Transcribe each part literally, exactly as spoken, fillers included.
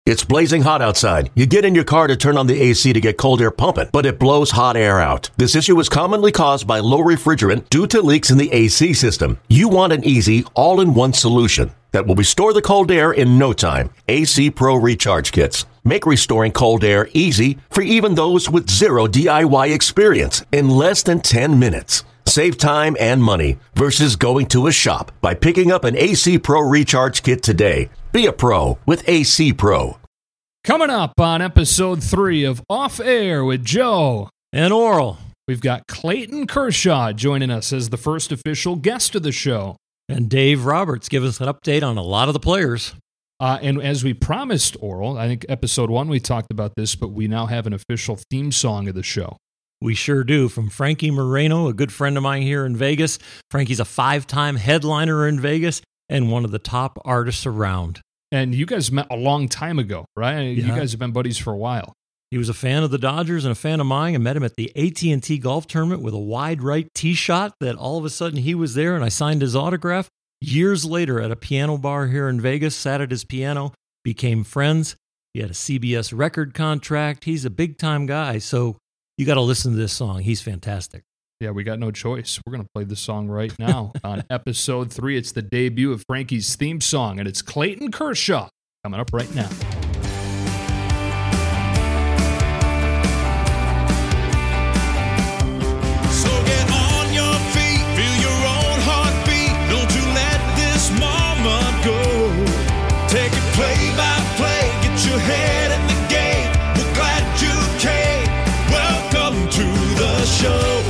It's blazing hot outside. You get in your car to turn on the A C to get cold air pumping, but it blows hot air out. This issue is commonly caused by low refrigerant due to leaks in the A C system. You want an easy, all-in-one solution that will restore the cold air in no time. A C Pro Recharge Kits make restoring cold air easy for even those with zero D I Y experience in less than ten minutes. Save time and money versus going to a shop by picking up an A C Pro Recharge Kit today. Be a pro with A C Pro. Coming up on episode three of Off Air with Joe and Oral, we've got Clayton Kershaw joining us as the first official guest of the show. And Dave Roberts giving us an update on a lot of the players. Uh, and as we promised, Oral, I think episode one we talked about this, but we now have an official theme song of the show. We sure do. From Frankie Moreno, a good friend of mine here in Vegas. Frankie's a five-time headliner in Vegas and one of the top artists around. And you guys met a long time ago, right? Yeah. You guys have been buddies for a while. He was a fan of the Dodgers and a fan of mine. I met him at the A T and T golf tournament with a wide right tee shot that all of a sudden he was there and I signed his autograph. Years later at a piano bar here in Vegas, sat at his piano, became friends. He had a C B S record contract. He's a big-time guy, so you got to listen to this song. He's fantastic. Yeah, we got no choice. We're going to play this song right now on episode three. It's the debut of Frankie's theme song, and it's Clayton Kershaw coming up right now. So get on your feet, feel your own heartbeat. Don't you let this moment go. Take it play by play, get your head in the game. We're glad you came. Welcome to the show.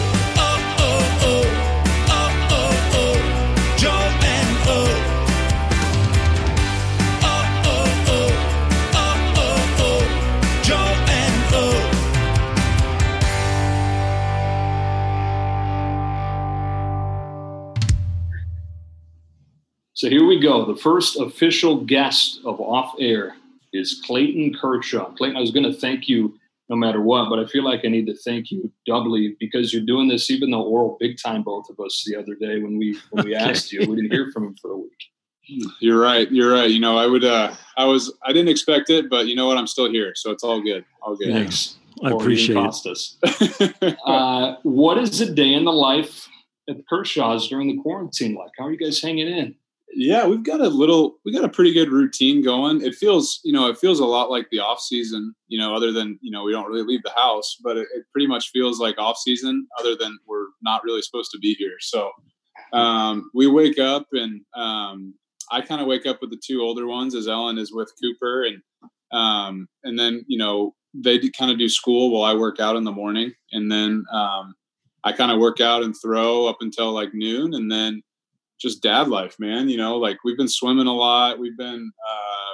So here we go. The first official guest of Off Air is Clayton Kershaw. Clayton, I was going to thank you no matter what, but I feel like I need to thank you doubly because you're doing this, even though Oral big time both of us the other day when we when we okay. asked you. We didn't hear from him for a week. You're right. You're right. You know, I would, uh, I was, I didn't expect it, but you know what? I'm still here. So it's all good. All good. Thanks. I appreciate it. uh, what is a day in the life at the Kershaws during the quarantine like? How are you guys hanging in? Yeah, we've got a little, we got a pretty good routine going. It feels, you know, it feels a lot like the off season, you know, other than, you know, we don't really leave the house, but it, it pretty much feels like off season other than we're not really supposed to be here. So um, we wake up and um, I kind of wake up with the two older ones as Ellen is with Cooper. And, um, and then, you know, they kind of do school while I work out in the morning. And then um, I kind of work out and throw up until like noon. And then just dad life, man. You know, like we've been swimming a lot. We've been, uh,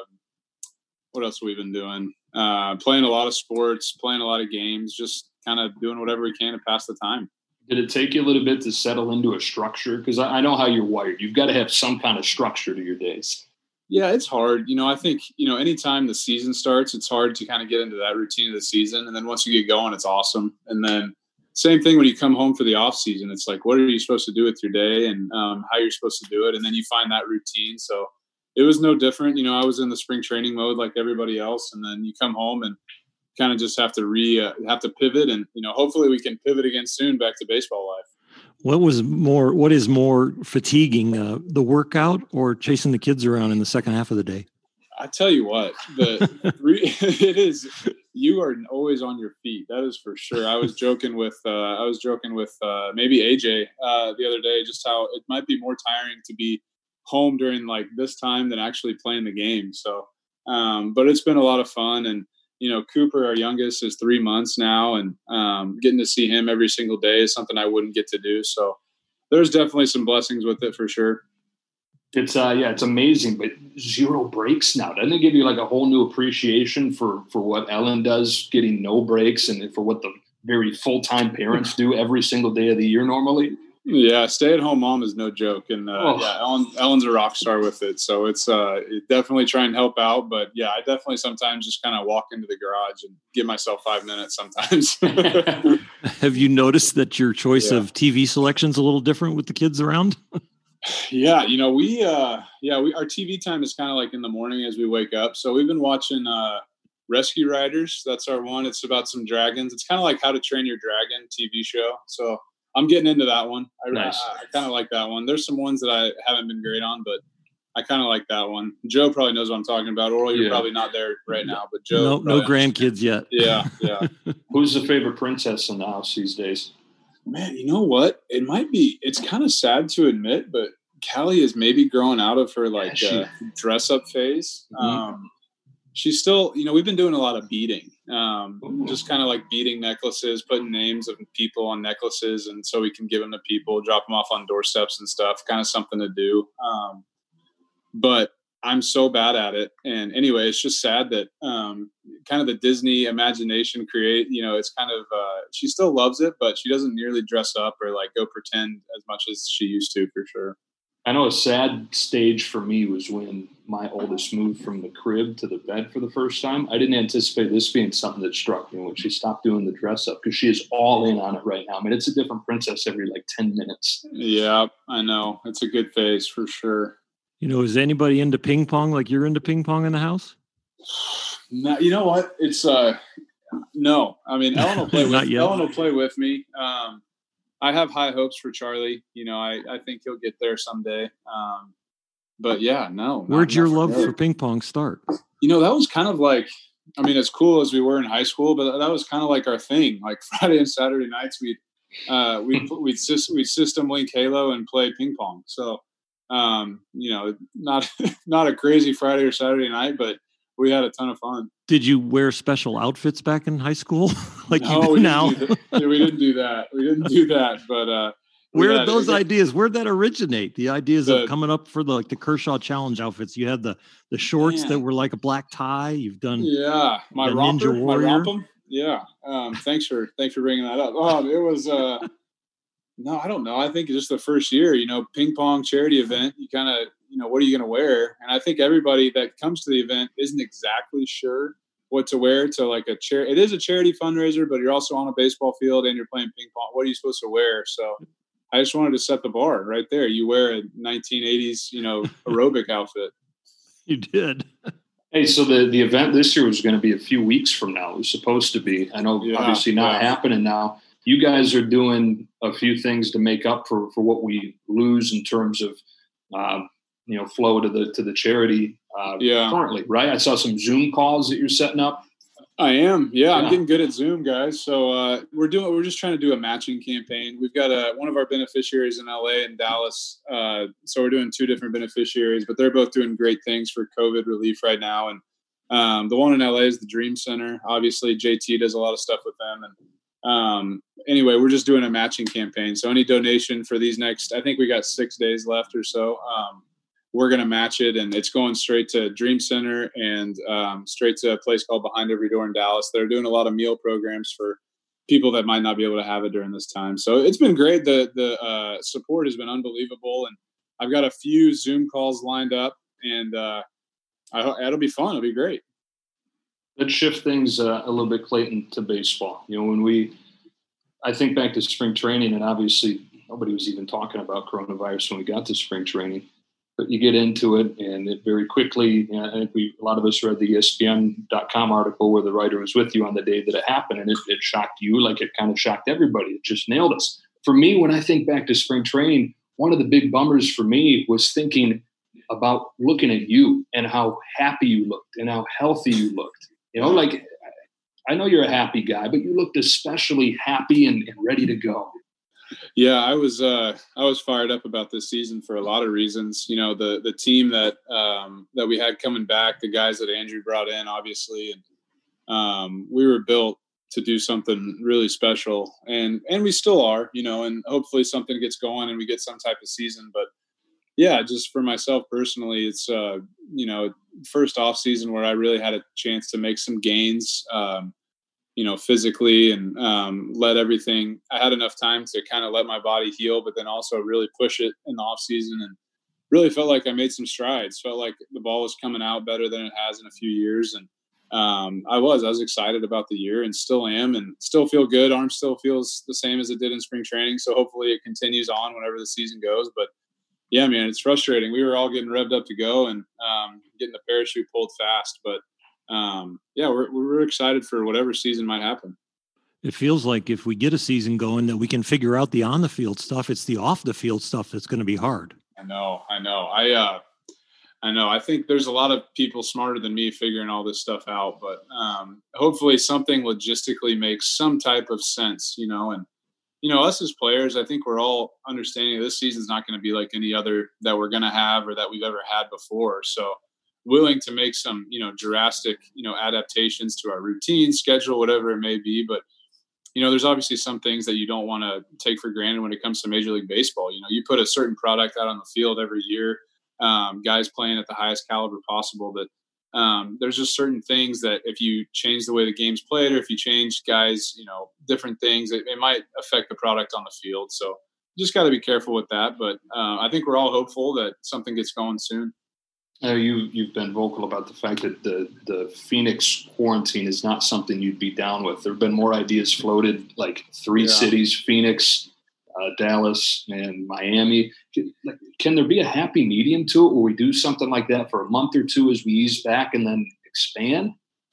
what else have we been doing? Uh, playing a lot of sports, playing a lot of games, just kind of doing whatever we can to pass the time. Did it take you a little bit to settle into a structure? Because I, I know how you're wired. You've got to have some kind of structure to your days. Yeah, it's hard. You know, I think, you know, anytime the season starts, it's hard to kind of get into that routine of the season. And then once you get going, it's awesome. And then same thing when you come home for the off season. It's like, what are you supposed to do with your day and um, how you're supposed to do it. And then you find that routine. So it was no different. You know, I was in the spring training mode like everybody else. And then you come home and kind of just have to re uh, have to pivot. And, you know, hopefully we can pivot again soon back to baseball life. What was more, what is more fatiguing, uh, the workout or chasing the kids around in the second half of the day? I tell you what, the re- it is, you are always on your feet. That is for sure. I was joking with, uh, I was joking with uh, maybe A J uh, the other day, just how it might be more tiring to be home during like this time than actually playing the game. So, um, but it's been a lot of fun. And, you know, Cooper, our youngest, is three months now, and um, getting to see him every single day is something I wouldn't get to do. So there's definitely some blessings with it for sure. It's uh yeah, it's amazing, but zero breaks now. Doesn't it give you like a whole new appreciation for for what Ellen does, getting no breaks, and for what the very full-time parents do every single day of the year normally? Yeah, stay-at-home mom is no joke, and uh, oh. yeah, Ellen, Ellen's a rock star with it. So it's uh it definitely try and help out, but yeah, I definitely sometimes just kind of walk into the garage and give myself five minutes sometimes. Have you noticed that your choice yeah. of T V selection's a little different with the kids around? Yeah, you know, we uh yeah, we our T V time is kind of like in the morning as we wake up. So we've been watching uh Rescue Riders. That's our one. It's about some dragons. It's kind of like How to Train Your Dragon T V show. So I'm getting into that one. I, Nice. I, I kind of like that one. There's some ones that I haven't been great on, but I kind of like that one. Joe probably knows what I'm talking about. Oral, you're Yeah. probably not there right now, but Joe. No, no probably grandkids yet. Yeah, yeah. Who's the favorite princess in the house these days? Man, you know what? It might be. It's kind of sad to admit, but Callie is maybe growing out of her like Yeah, she- uh, dress up phase. Mhm. Um, she's still, you know, we've been doing a lot of beading, um, Ooh. just kind of like beading necklaces, putting names of people on necklaces, and so we can give them to people, drop them off on doorsteps and stuff. Kind of something to do. Um, but I'm so bad at it. And anyway, it's just sad that um, kind of the Disney imagination create, you know, it's kind of, uh, she still loves it, but she doesn't nearly dress up or like go pretend as much as she used to, for sure. I know a sad stage for me was when my oldest moved from the crib to the bed for the first time. I didn't anticipate this being something that struck me when she stopped doing the dress up, because she is all in on it right now. I mean, it's a different princess every like ten minutes. Yeah, I know. It's a good phase for sure. You know, is anybody into ping pong like you're into ping pong in the house? No, you know what? It's uh, no. I mean, Ellen will play Not with yet. Ellen will play with me. Um, I have high hopes for Charlie. You know, I, I think he'll get there someday. Um, but yeah, no. not- Where'd your not love me. for ping pong start? You know, that was kind of like, I mean, as cool as we were in high school, but that was kind of like our thing. Like Friday and Saturday nights, we'd uh, we'd we'd, sys- we'd system link Halo and play ping pong. So, um, you know, not not a crazy Friday or Saturday night, but we had a ton of fun. Did you wear special outfits back in high school like No, you we do didn't now? do that. Yeah, we didn't do that. We didn't do that. But uh, we Where had- did those we got- ideas? Where'd that originate? The ideas The- of coming up for the like the Kershaw Challenge outfits. You had the the shorts Man. that were like a black tie. You've done Yeah, my The romper, Ninja my Warrior? rompum. Yeah. Um, thanks for thanks for bringing that up. Oh, it was. Uh, no, I don't know. I think just the first year, you know, ping pong charity event. You kind of, you know, what are you going to wear? And I think everybody that comes to the event isn't exactly sure what to wear to like a chair. It is a charity fundraiser, but you're also on a baseball field and you're playing ping pong. What are you supposed to wear? So I just wanted to set the bar right there. You wear a nineteen eighties, you know, aerobic outfit. you did. Hey, so the, the event this year was going to be a few weeks from now. It was supposed to be. I know, Yeah, obviously not yeah. happening now. You guys are doing a few things to make up for, for what we lose in terms of, um, you know, flow to the to the charity uh, Yeah. currently, right? I saw some Zoom calls that you're setting up. I am. Yeah, I'm Yeah. getting good at Zoom, guys. So uh, we're doing. We're just trying to do a matching campaign. We've got a, one of our beneficiaries in L A and Dallas. Uh, so we're doing two different beneficiaries, but they're both doing great things for COVID relief right now. And um, the one in L A is the Dream Center. Obviously, J T does a lot of stuff with them. And um, anyway, we're just doing a matching campaign. So any donation for these next, I think we got six days left or so. Um, we're going to match it, and it's going straight to Dream Center and um, straight to a place called Behind Every Door in Dallas. They're doing a lot of meal programs for people that might not be able to have it during this time. So it's been great. The the uh, support has been unbelievable, and I've got a few Zoom calls lined up, and uh, I, ho- it'll be fun. It'll be great. Let's shift things uh, a little bit, Clayton, to baseball. You know, when we, I think back to spring training, and obviously nobody was even talking about coronavirus when we got to spring training. But you get into it, and it very quickly, you know, I think we, a lot of us read the E S P N dot com article where the writer was with you on the day that it happened, and it, it shocked you like it kind of shocked everybody. It just nailed us. For me, when I think back to spring training, one of the big bummers for me was thinking about looking at you and how happy you looked and how healthy you looked. You know, like, I know you're a happy guy, but you looked especially happy and, and ready to go. Yeah, I was uh, I was fired up about this season for a lot of reasons. You know, the the team that um, that we had coming back, the guys that Andrew brought in, obviously, and um, we were built to do something really special, and and we still are. You know, and hopefully something gets going and we get some type of season. But yeah, just for myself personally, it's uh, you know, first off season where I really had a chance to make some gains. Um, you know, physically and um, let everything, I had enough time to kind of let my body heal, but then also really push it in the off season, and really felt like I made some strides. Felt like the ball was coming out better than it has in a few years. And um, I was, I was excited about the year and still am, and still feel good. Arm still feels the same as it did in spring training. So hopefully it continues on whenever the season goes. But Yeah, man, it's frustrating. We were all getting revved up to go and um, getting the parachute pulled fast. But, um, yeah, we're, we're excited for whatever season might happen. It feels like if we get a season going that we can figure out the on the field stuff, it's the off the field stuff that's going to be hard. I know. I know. I, uh, I know. I think there's a lot of people smarter than me figuring all this stuff out, but um, hopefully something logistically makes some type of sense, you know, and, you know, us as players, I think we're all understanding this season's not going to be like any other that we're going to have or that we've ever had before. So willing to make some, you know, drastic, you know, adaptations to our routine, schedule, whatever it may be. But, you know, there's obviously some things that you don't want to take for granted when it comes to Major League Baseball. You know, you put a certain product out on the field every year, um, guys playing at the highest caliber possible, that Um, there's just certain things that if you change the way the game's played, or if you change guys, you know, different things, it, it might affect the product on the field. So just got to be careful with that. But uh, I think we're all hopeful that something gets going soon. Uh, you, you've been vocal about the fact that the, the Phoenix quarantine is not something you'd be down with. There have been more ideas floated, like three yeah. cities, Phoenix, uh, Dallas, and Miami. Can, like, can there be a happy medium to it where we do something like that for a month or two as we ease back and then expand?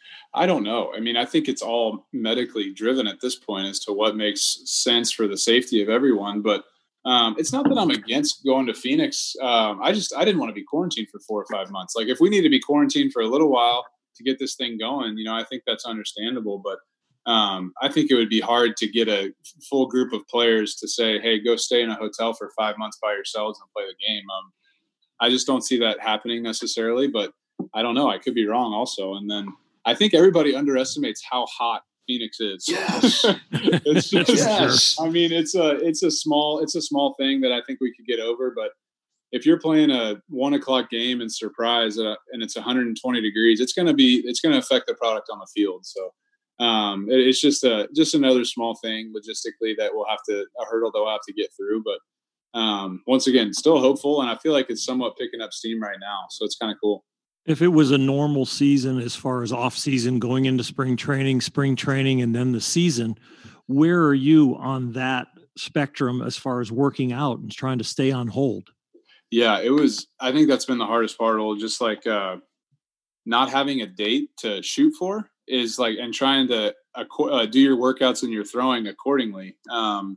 I don't know. I mean, I think it's all medically driven at this point as to what makes sense for the safety of everyone. But um, it's not that I'm against going to Phoenix. Um, I just, I didn't want to be quarantined for four or five months. Like if we need to be quarantined for a little while to get this thing going, you know, I think that's understandable. But um, I think it would be hard to get a full group of players to say, hey, go stay in a hotel for five months by yourselves and play the game. Um, I just don't see that happening necessarily, but I don't know. I could be wrong also. And then I think everybody underestimates how hot Phoenix is. Yes. It's just, yes. I mean, it's a, it's a small, it's a small thing that I think we could get over, but if you're playing a one o'clock game in Surprise uh, and it's one hundred twenty degrees, it's going to be, it's going to affect the product on the field. So um, it, it's just a, just another small thing logistically that we'll have to, a hurdle that we'll have to get through. But um, once again, still hopeful. And I feel like it's somewhat picking up steam right now. So it's kind of cool. If it was a normal season, as far as off season, going into spring training, spring training, and then the season, where are you on that spectrum as far as working out and trying to stay on hold? Yeah, it was, I think that's been the hardest part, just like uh, not having a date to shoot for is like, and trying to uh, do your workouts and your throwing accordingly. Um,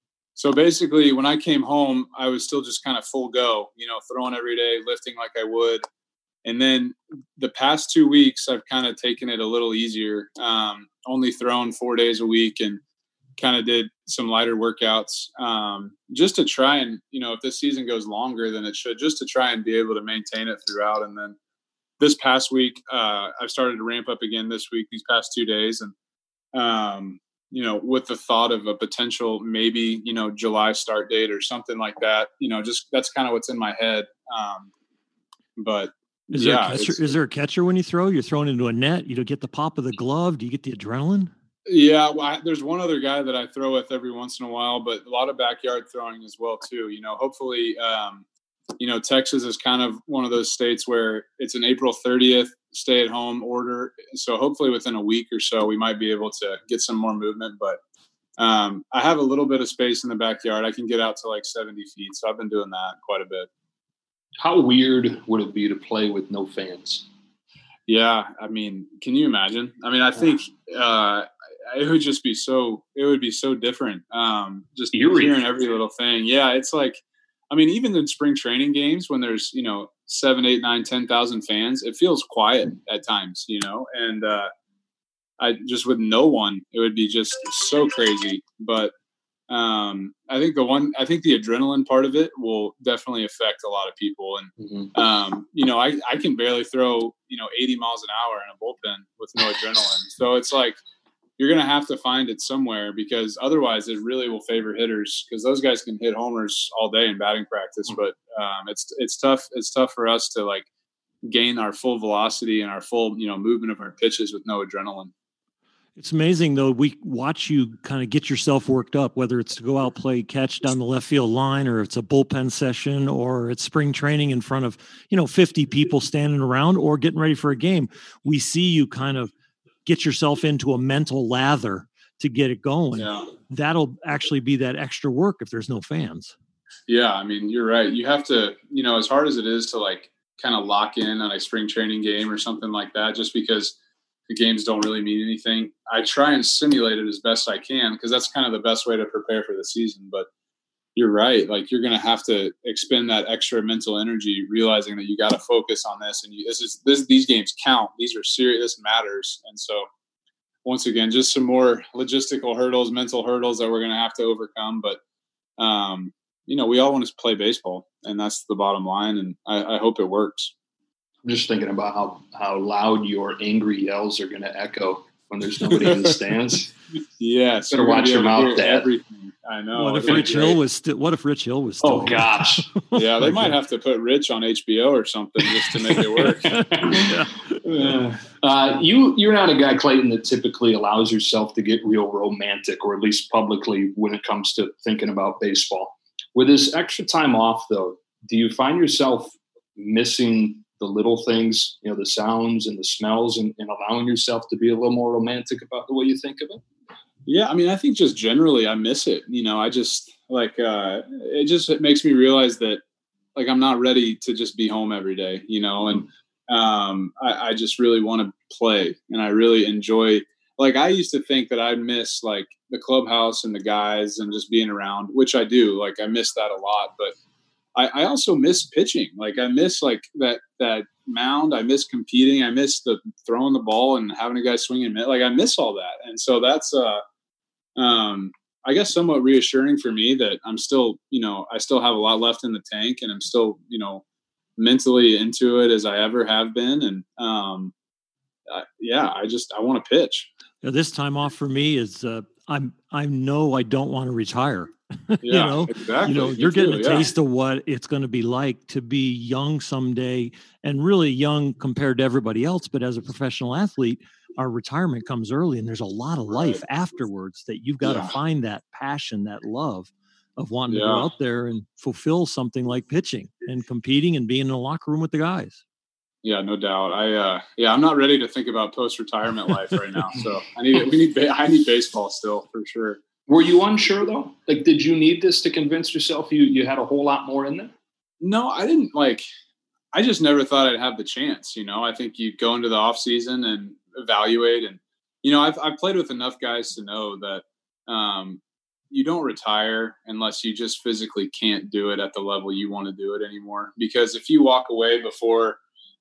so basically when I came home, I was still just kind of full go, you know, throwing every day, lifting like I would. And then the past two weeks, I've kind of taken it a little easier, um, only thrown four days a week and kind of did some lighter workouts um, just to try and, you know, if this season goes longer than it should, just to try and be able to maintain it throughout. And then this past week, uh, I've started to ramp up again this week, these past two days. And, um, you know, with the thought of a potential, maybe, you know, July start date or something like that, you know, just that's kind of what's in my head. Um, but Is yeah, there a catcher, is there a catcher when you throw? You're throwing into a net. You don't get the pop of the glove. Do you get the adrenaline? Yeah, well, I, there's one other guy that I throw with every once in a while, but a lot of backyard throwing as well too. You know, hopefully, um, you know, Texas is kind of one of those states where it's an April thirtieth stay-at-home order. So hopefully, within a week or so, we might be able to get some more movement. But um, I have a little bit of space in the backyard. I can get out to like seventy feet, so I've been doing that quite a bit. How weird would it be to play with no fans? Yeah, I mean, can you imagine? I mean, I think uh, it would just be so. It would be so different. Um, just Eerie. Hearing every little thing. Yeah, it's like, I mean, even in spring training games when there's you know seven, eight, nine, ten thousand fans, it feels quiet at times. You know, and uh, I just with no one, it would be just so crazy. But Um, I think the one, I think the adrenaline part of it will definitely affect a lot of people. And, Mm-hmm. um, you know, I, I can barely throw, you know, eighty miles an hour in a bullpen with no adrenaline. So it's like, you're going to have to find it somewhere because otherwise it really will favor hitters because those guys can hit homers all day in batting practice. But, um, it's, it's tough. It's tough for us to like gain our full velocity and our full, you know, movement of our pitches with no adrenaline. It's amazing, though. We watch you kind of get yourself worked up, whether it's to go out, play catch down the left field line, or it's a bullpen session, or it's spring training in front of, you know, fifty people standing around or getting ready for a game. We see you kind of get yourself into a mental lather to get it going. Yeah. That'll actually be that extra work if there's no fans. Yeah, I mean, you're right. You have to, you know, as hard as it is to like kind of lock in on a spring training game or something like that, just because the games don't really mean anything, I try and simulate it as best I can because that's kind of the best way to prepare for the season. But you're right. Like you're going to have to expend that extra mental energy, realizing that you got to focus on this. And you, this is this these games count. These are serious. This matters. And so, once again, just some more logistical hurdles, mental hurdles that we're going to have to overcome. But um, you know, we all want to play baseball, and that's the bottom line. And I, I hope it works. I'm just thinking about how how loud your angry yells are going to echo when there's nobody in the stands. Yes, better watch your mouth, Dad. Everything. I know. What if Rich Hill was still? What if Rich Hill was still? Oh gosh. Yeah, they might have to put Rich on H B O or something just to make it work. yeah. uh, you you're not a guy, Clayton, that typically allows yourself to get real romantic, or at least publicly, when it comes to thinking about baseball. With this extra time off, though, do you find yourself missing the little things, you know, the sounds and the smells, and, and allowing yourself to be a little more romantic about the way you think of it? Yeah, I mean, I think just generally I miss it. You know, I just like uh, it just it makes me realize that like I'm not ready to just be home every day, you know, and um, I, I just really want to play, and I really enjoy. Like I used to think that I'd miss like the clubhouse and the guys and just being around, which I do. Like I miss that a lot, but I, I also miss pitching. Like I miss like that that mound. I miss competing. I miss the throwing the ball and having a guy swing and mitt. Like I miss all that, and so that's uh. Um, I guess somewhat reassuring for me that I'm still, you know, I still have a lot left in the tank, and I'm still, you know, mentally into it as I ever have been. And um, I, yeah, I just I want to pitch. Now, this time off for me is uh, I'm I know I don't want to retire. Yeah, you know, exactly. You know, Me you're getting too, a yeah. taste of what it's going to be like to be young someday, and really young compared to everybody else. But as a professional athlete, our retirement comes early, and there's a lot of life Right. afterwards that you've got Yeah. to find that passion, that love of wanting to Yeah. go out there and fulfill something like pitching and competing and being in the locker room with the guys. Yeah, no doubt. I uh, yeah, I'm not ready to think about post-retirement life right now. So I need we need ba- I need baseball still for sure. Were you unsure though? Like, did you need this to convince yourself you you had a whole lot more in there? No, I didn't like. I just never thought I'd have the chance. You know, I think you go into the off season and evaluate, and you know, I've I've played with enough guys to know that um, you don't retire unless you just physically can't do it at the level you want to do it anymore. Because if you walk away before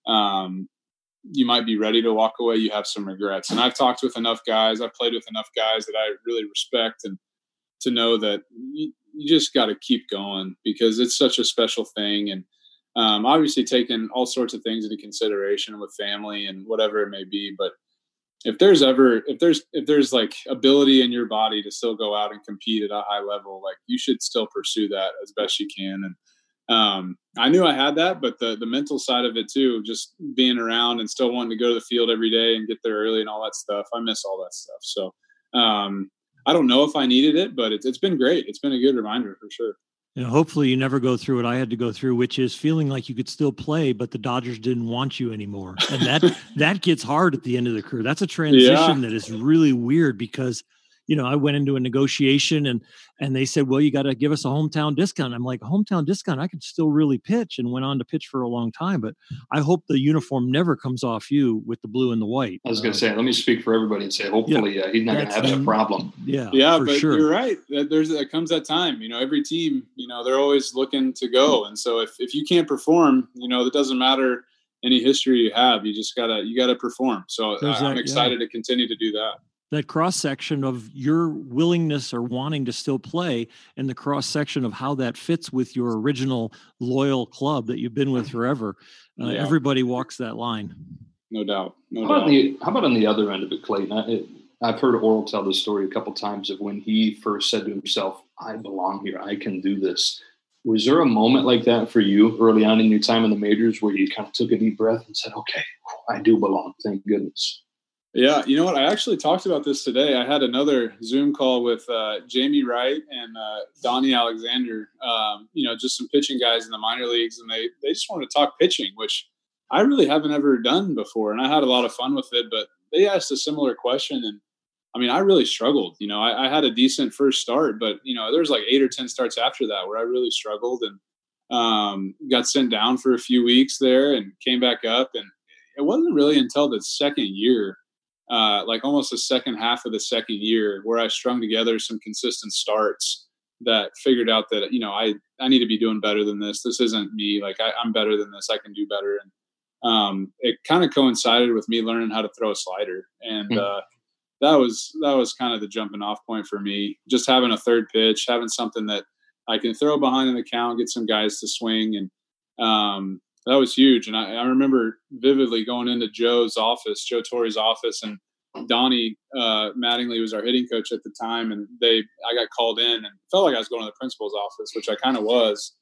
um, you might be ready to walk away, you have some regrets. And I've talked with enough guys, I've played with enough guys that I really respect, and to know that you, you just got to keep going because it's such a special thing. And um, obviously taking all sorts of things into consideration with family and whatever it may be. But if there's ever, if there's, if there's like ability in your body to still go out and compete at a high level, like you should still pursue that as best you can. And um, I knew I had that, but the, the mental side of it too, just being around and still wanting to go to the field every day and get there early and all that stuff. I miss all that stuff. So um, I don't know if I needed it, but it's, it's been great. It's been a good reminder for sure. You know, hopefully you never go through what I had to go through, which is feeling like you could still play, but the Dodgers didn't want you anymore. And that, that gets hard at the end of the career. That's a transition Yeah. that is really weird because, you know, I went into a negotiation and, and they said, well, you got to give us a hometown discount. I'm like, a hometown discount, I could still really pitch, and went on to pitch for a long time. But I hope the uniform never comes off you with the blue and the white. I was going Uh, to say, let me speak for everybody and say, hopefully uh, he's not going to have That's- that problem. Yeah, Yeah, for but sure. you're right. That There's there comes that time. You know, every team, you know, they're always looking to go, and so if, if you can't perform, you know, it doesn't matter any history you have. You just gotta you gotta perform. So There's I, I'm that, yeah. excited to continue to do that. That cross section of your willingness or wanting to still play, and the cross section of how that fits with your original loyal club that you've been with forever. Uh, Yeah. Everybody walks that line. No doubt. No How about, doubt. the, how about on the other end of it, Clayton? I, it, I've heard Oral tell the story a couple times of when he first said to himself, I belong here. I can do this. Was there a moment like that for you early on in your time in the majors where you kind of took a deep breath and said, okay, I do belong. Thank goodness. Yeah, you know what? I actually talked about this today. I had another Zoom call with uh, Jamie Wright and uh, Donnie Alexander, um, you know, just some pitching guys in the minor leagues, and they, they just wanted to talk pitching, which I really haven't ever done before, and I had a lot of fun with it, but they asked a similar question, and I mean, I really struggled. You know, I, I had a decent first start, but you know, there's like eight or ten starts after that where I really struggled and um, got sent down for a few weeks there and came back up. And it wasn't really until the second year, uh, like almost the second half of the second year, where I strung together some consistent starts that figured out that, you know, I, I need to be doing better than this. This isn't me. Like I, I'm better than this. I can do better. And um, it kind of coincided with me learning how to throw a slider. And uh, that was, that was kind of the jumping off point for me. Just having a third pitch, having something that I can throw behind in the count, get some guys to swing. And um, that was huge. And I, I remember vividly going into Joe's office, Joe Torre's office, and Donnie uh, Mattingly was our hitting coach at the time, and they I got called in and felt like I was going to the principal's office, which I kind of was.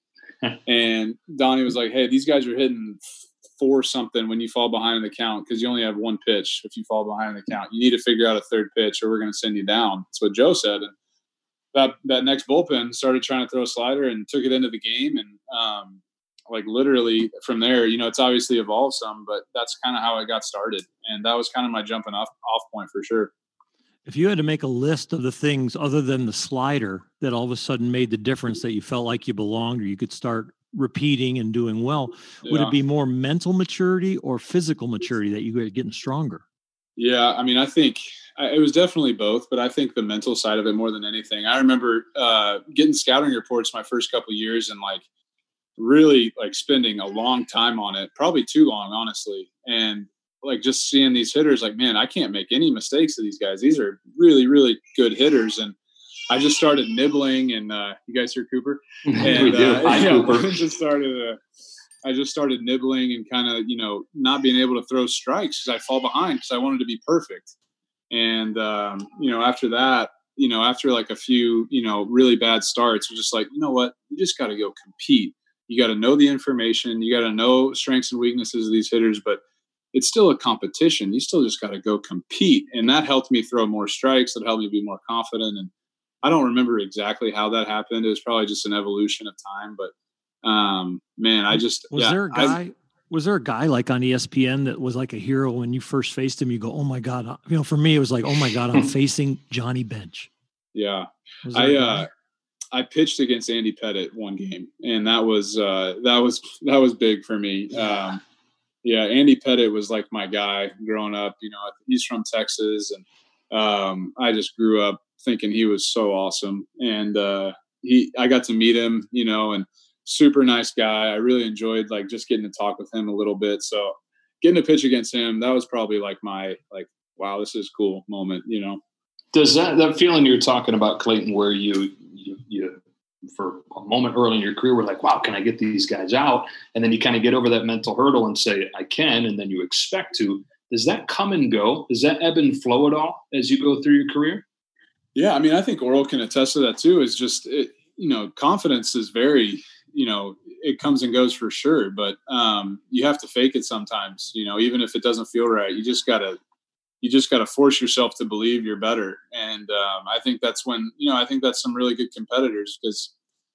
And Donnie was like, "Hey, these guys are hitting four something when you fall behind in the count because you only have one pitch. If you fall behind in the count, you need to figure out a third pitch, or we're going to send you down." That's what Joe said. And that that next bullpen started trying to throw a slider and took it into the game, and um, like literally from there, you know, it's obviously evolved some, but that's kind of how I got started. And that was kind of my jumping off, off point for sure. If you had to make a list of the things other than the slider that all of a sudden made the difference that you felt like you belonged or you could start repeating and doing well, yeah. would it be more mental maturity or physical maturity that you were getting stronger? Yeah. I mean, I think it was definitely both, but I think the mental side of it more than anything. I remember uh, getting scouting reports my first couple of years and like, really like spending a long time on it, probably too long, honestly. And like just seeing these hitters, like, man, I can't make any mistakes to these guys. These are really, really good hitters. And I just started nibbling and uh, you guys hear Cooper? And we do. uh, Hi, yeah, Cooper. I just started, uh, I just started nibbling and kind of, you know, not being able to throw strikes because I fall behind because I wanted to be perfect. And, um, you know, after that, you know, after like a few, you know, really bad starts, we're just like, you know what, you just got to go compete. You got to know the information. You got to know strengths and weaknesses of these hitters, but it's still a competition. You still just got to go compete. And that helped me throw more strikes. That helped me be more confident. And I don't remember exactly how that happened. It was probably just an evolution of time, but um, man, I just, was yeah, there a guy, I, was there a guy like on E S P N that was like a hero when you first faced him? You go, oh my God. You know, for me, it was like, oh my God, I'm facing Johnny Bench. Yeah. I, uh, I pitched against Andy Pettit one game, and that was uh, that was that was big for me. Um, yeah, Andy Pettit was like my guy growing up. You know, he's from Texas, and um, I just grew up thinking he was so awesome. And uh, he, I got to meet him, you know, and super nice guy. I really enjoyed like just getting to talk with him a little bit. So getting to pitch against him, that was probably like my like, wow, this is cool moment, you know. Does that that feeling you're talking about, Clayton, where you you, you for a moment early in your career were like, wow, can I get these guys out? And then you kind of get over that mental hurdle and say, I can, and then you expect to. Does that come and go? Does that ebb and flow at all as you go through your career? Yeah, I mean, I think Oral can attest to that too. Is just, it, you know, confidence is very, you know, it comes and goes for sure, but um, you have to fake it sometimes, you know, even if it doesn't feel right. You just got to You just got to force yourself to believe you're better. And um, I think that's when, you know, I think that's some really good competitors because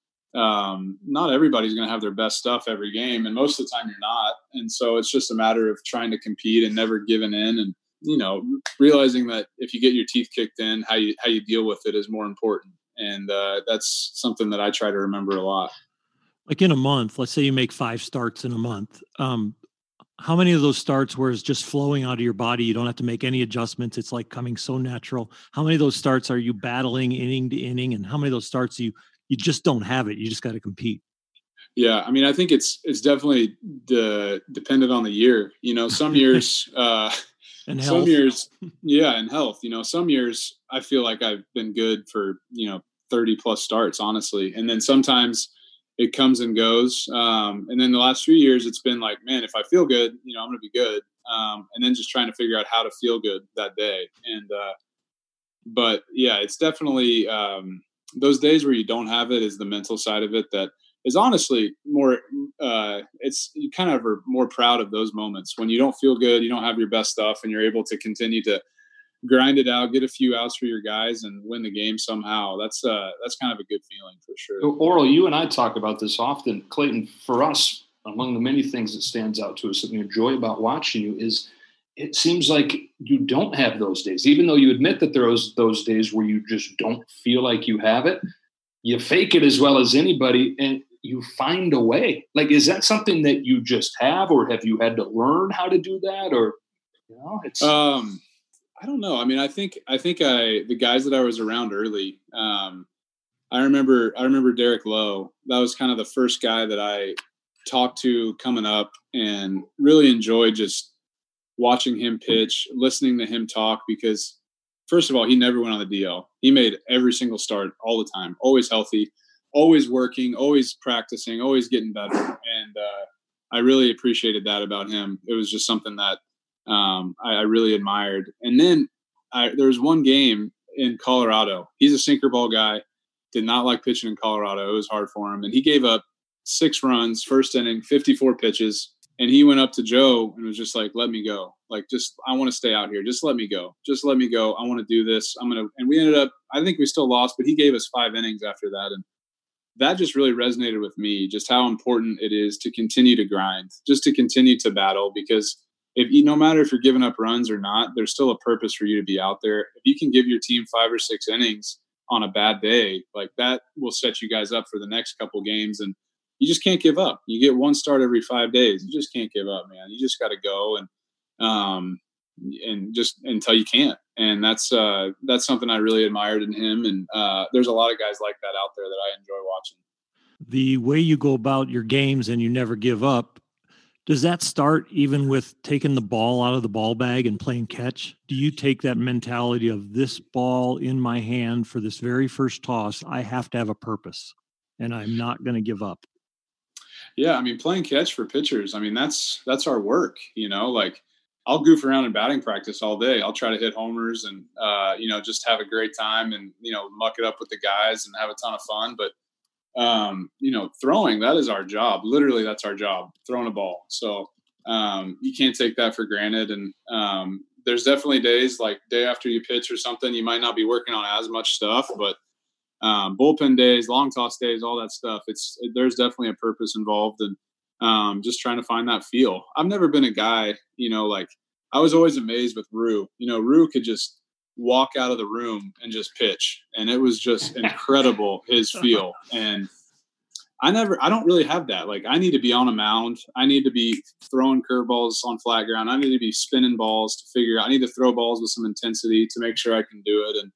um, not everybody's going to have their best stuff every game. And most of the time you're not. And so it's just a matter of trying to compete and never giving in and, you know, realizing that if you get your teeth kicked in, how you, how you deal with it is more important. And uh, that's something that I try to remember a lot. Like in a month, let's say you make five starts in a month. Um, How many of those starts where it's just flowing out of your body? You don't have to make any adjustments. It's like coming so natural. How many of those starts are you battling inning to inning? And how many of those starts you, you just don't have it? You just got to compete. Yeah. I mean, I think it's, it's definitely de- dependent on the year, you know, some years, uh, and health. Some years, yeah. And health, you know, some years I feel like I've been good for, you know, thirty plus starts, honestly. And then sometimes it comes and goes. Um, and then the last few years, it's been like, man, if I feel good, you know, I'm going to be good. Um, and then just trying to figure out how to feel good that day. And, uh, but yeah, it's definitely, um, those days where you don't have it is the mental side of it. That is honestly more, uh, it's, you kind of are more proud of those moments when you don't feel good, you don't have your best stuff, and you're able to continue to grind it out, get a few outs for your guys, and win the game somehow. That's uh, that's kind of a good feeling for sure. Oral, you and I talk about this often. Clayton, for us, among the many things that stands out to us that we enjoy about watching you is it seems like you don't have those days, even though you admit that there are those, those days where you just don't feel like you have it. You fake it as well as anybody, and you find a way. Like, is that something that you just have, or have you had to learn how to do that? Or, you know, it's, um, I don't know. I mean, I think, I think I, the guys that I was around early, um, I remember, I remember Derek Lowe. That was kind of the first guy that I talked to coming up, and really enjoyed just watching him pitch, listening to him talk, because first of all, he never went on the D L. He made every single start all the time, always healthy, always working, always practicing, always getting better. And uh, I really appreciated that about him. It was just something that um, I, I really admired. And then I, there was one game in Colorado. He's a sinker ball guy, did not like pitching in Colorado. It was hard for him. And he gave up six runs, first inning, fifty-four pitches. And he went up to Joe and was just like, let me go. Like, just, I want to stay out here. Just let me go. Just let me go. I want to do this. I'm going to, and we ended up, I think we still lost, but he gave us five innings after that. And that just really resonated with me, just how important it is to continue to grind, just to continue to battle, because if you, no matter if you're giving up runs or not, there's still a purpose for you to be out there. If you can give your team five or six innings on a bad day, like that will set you guys up for the next couple games. And you just can't give up. You get one start every five days. You just can't give up, man. You just got to go and, um, and just until you can't. And that's, uh, that's something I really admired in him. And, uh, there's a lot of guys like that out there that I enjoy watching. The way you go about your games and you never give up, does that start even with taking the ball out of the ball bag and playing catch? Do you take that mentality of this ball in my hand for this very first toss? I have to have a purpose and I'm not going to give up. Yeah, I mean, playing catch for pitchers, I mean, that's that's our work, you know, like I'll goof around in batting practice all day. I'll try to hit homers and, uh, you know, just have a great time and, you know, muck it up with the guys and have a ton of fun. But, um, you know, throwing, that is our job. Literally, that's our job, throwing a ball. So um, you can't take that for granted. And um, there's definitely days like day after you pitch or something, you might not be working on as much stuff, but Um, bullpen days, long toss days, all that stuff. It's there's definitely a purpose involved, and um, just trying to find that feel. I've never been a guy, you know, like I was always amazed with Rue. You know, Rue could just walk out of the room and just pitch, and it was just incredible, his feel. And I never, I don't really have that. Like I need to be on a mound. I need to be throwing curveballs on flat ground. I need to be spinning balls to figure out. I need to throw balls with some intensity to make sure I can do it. And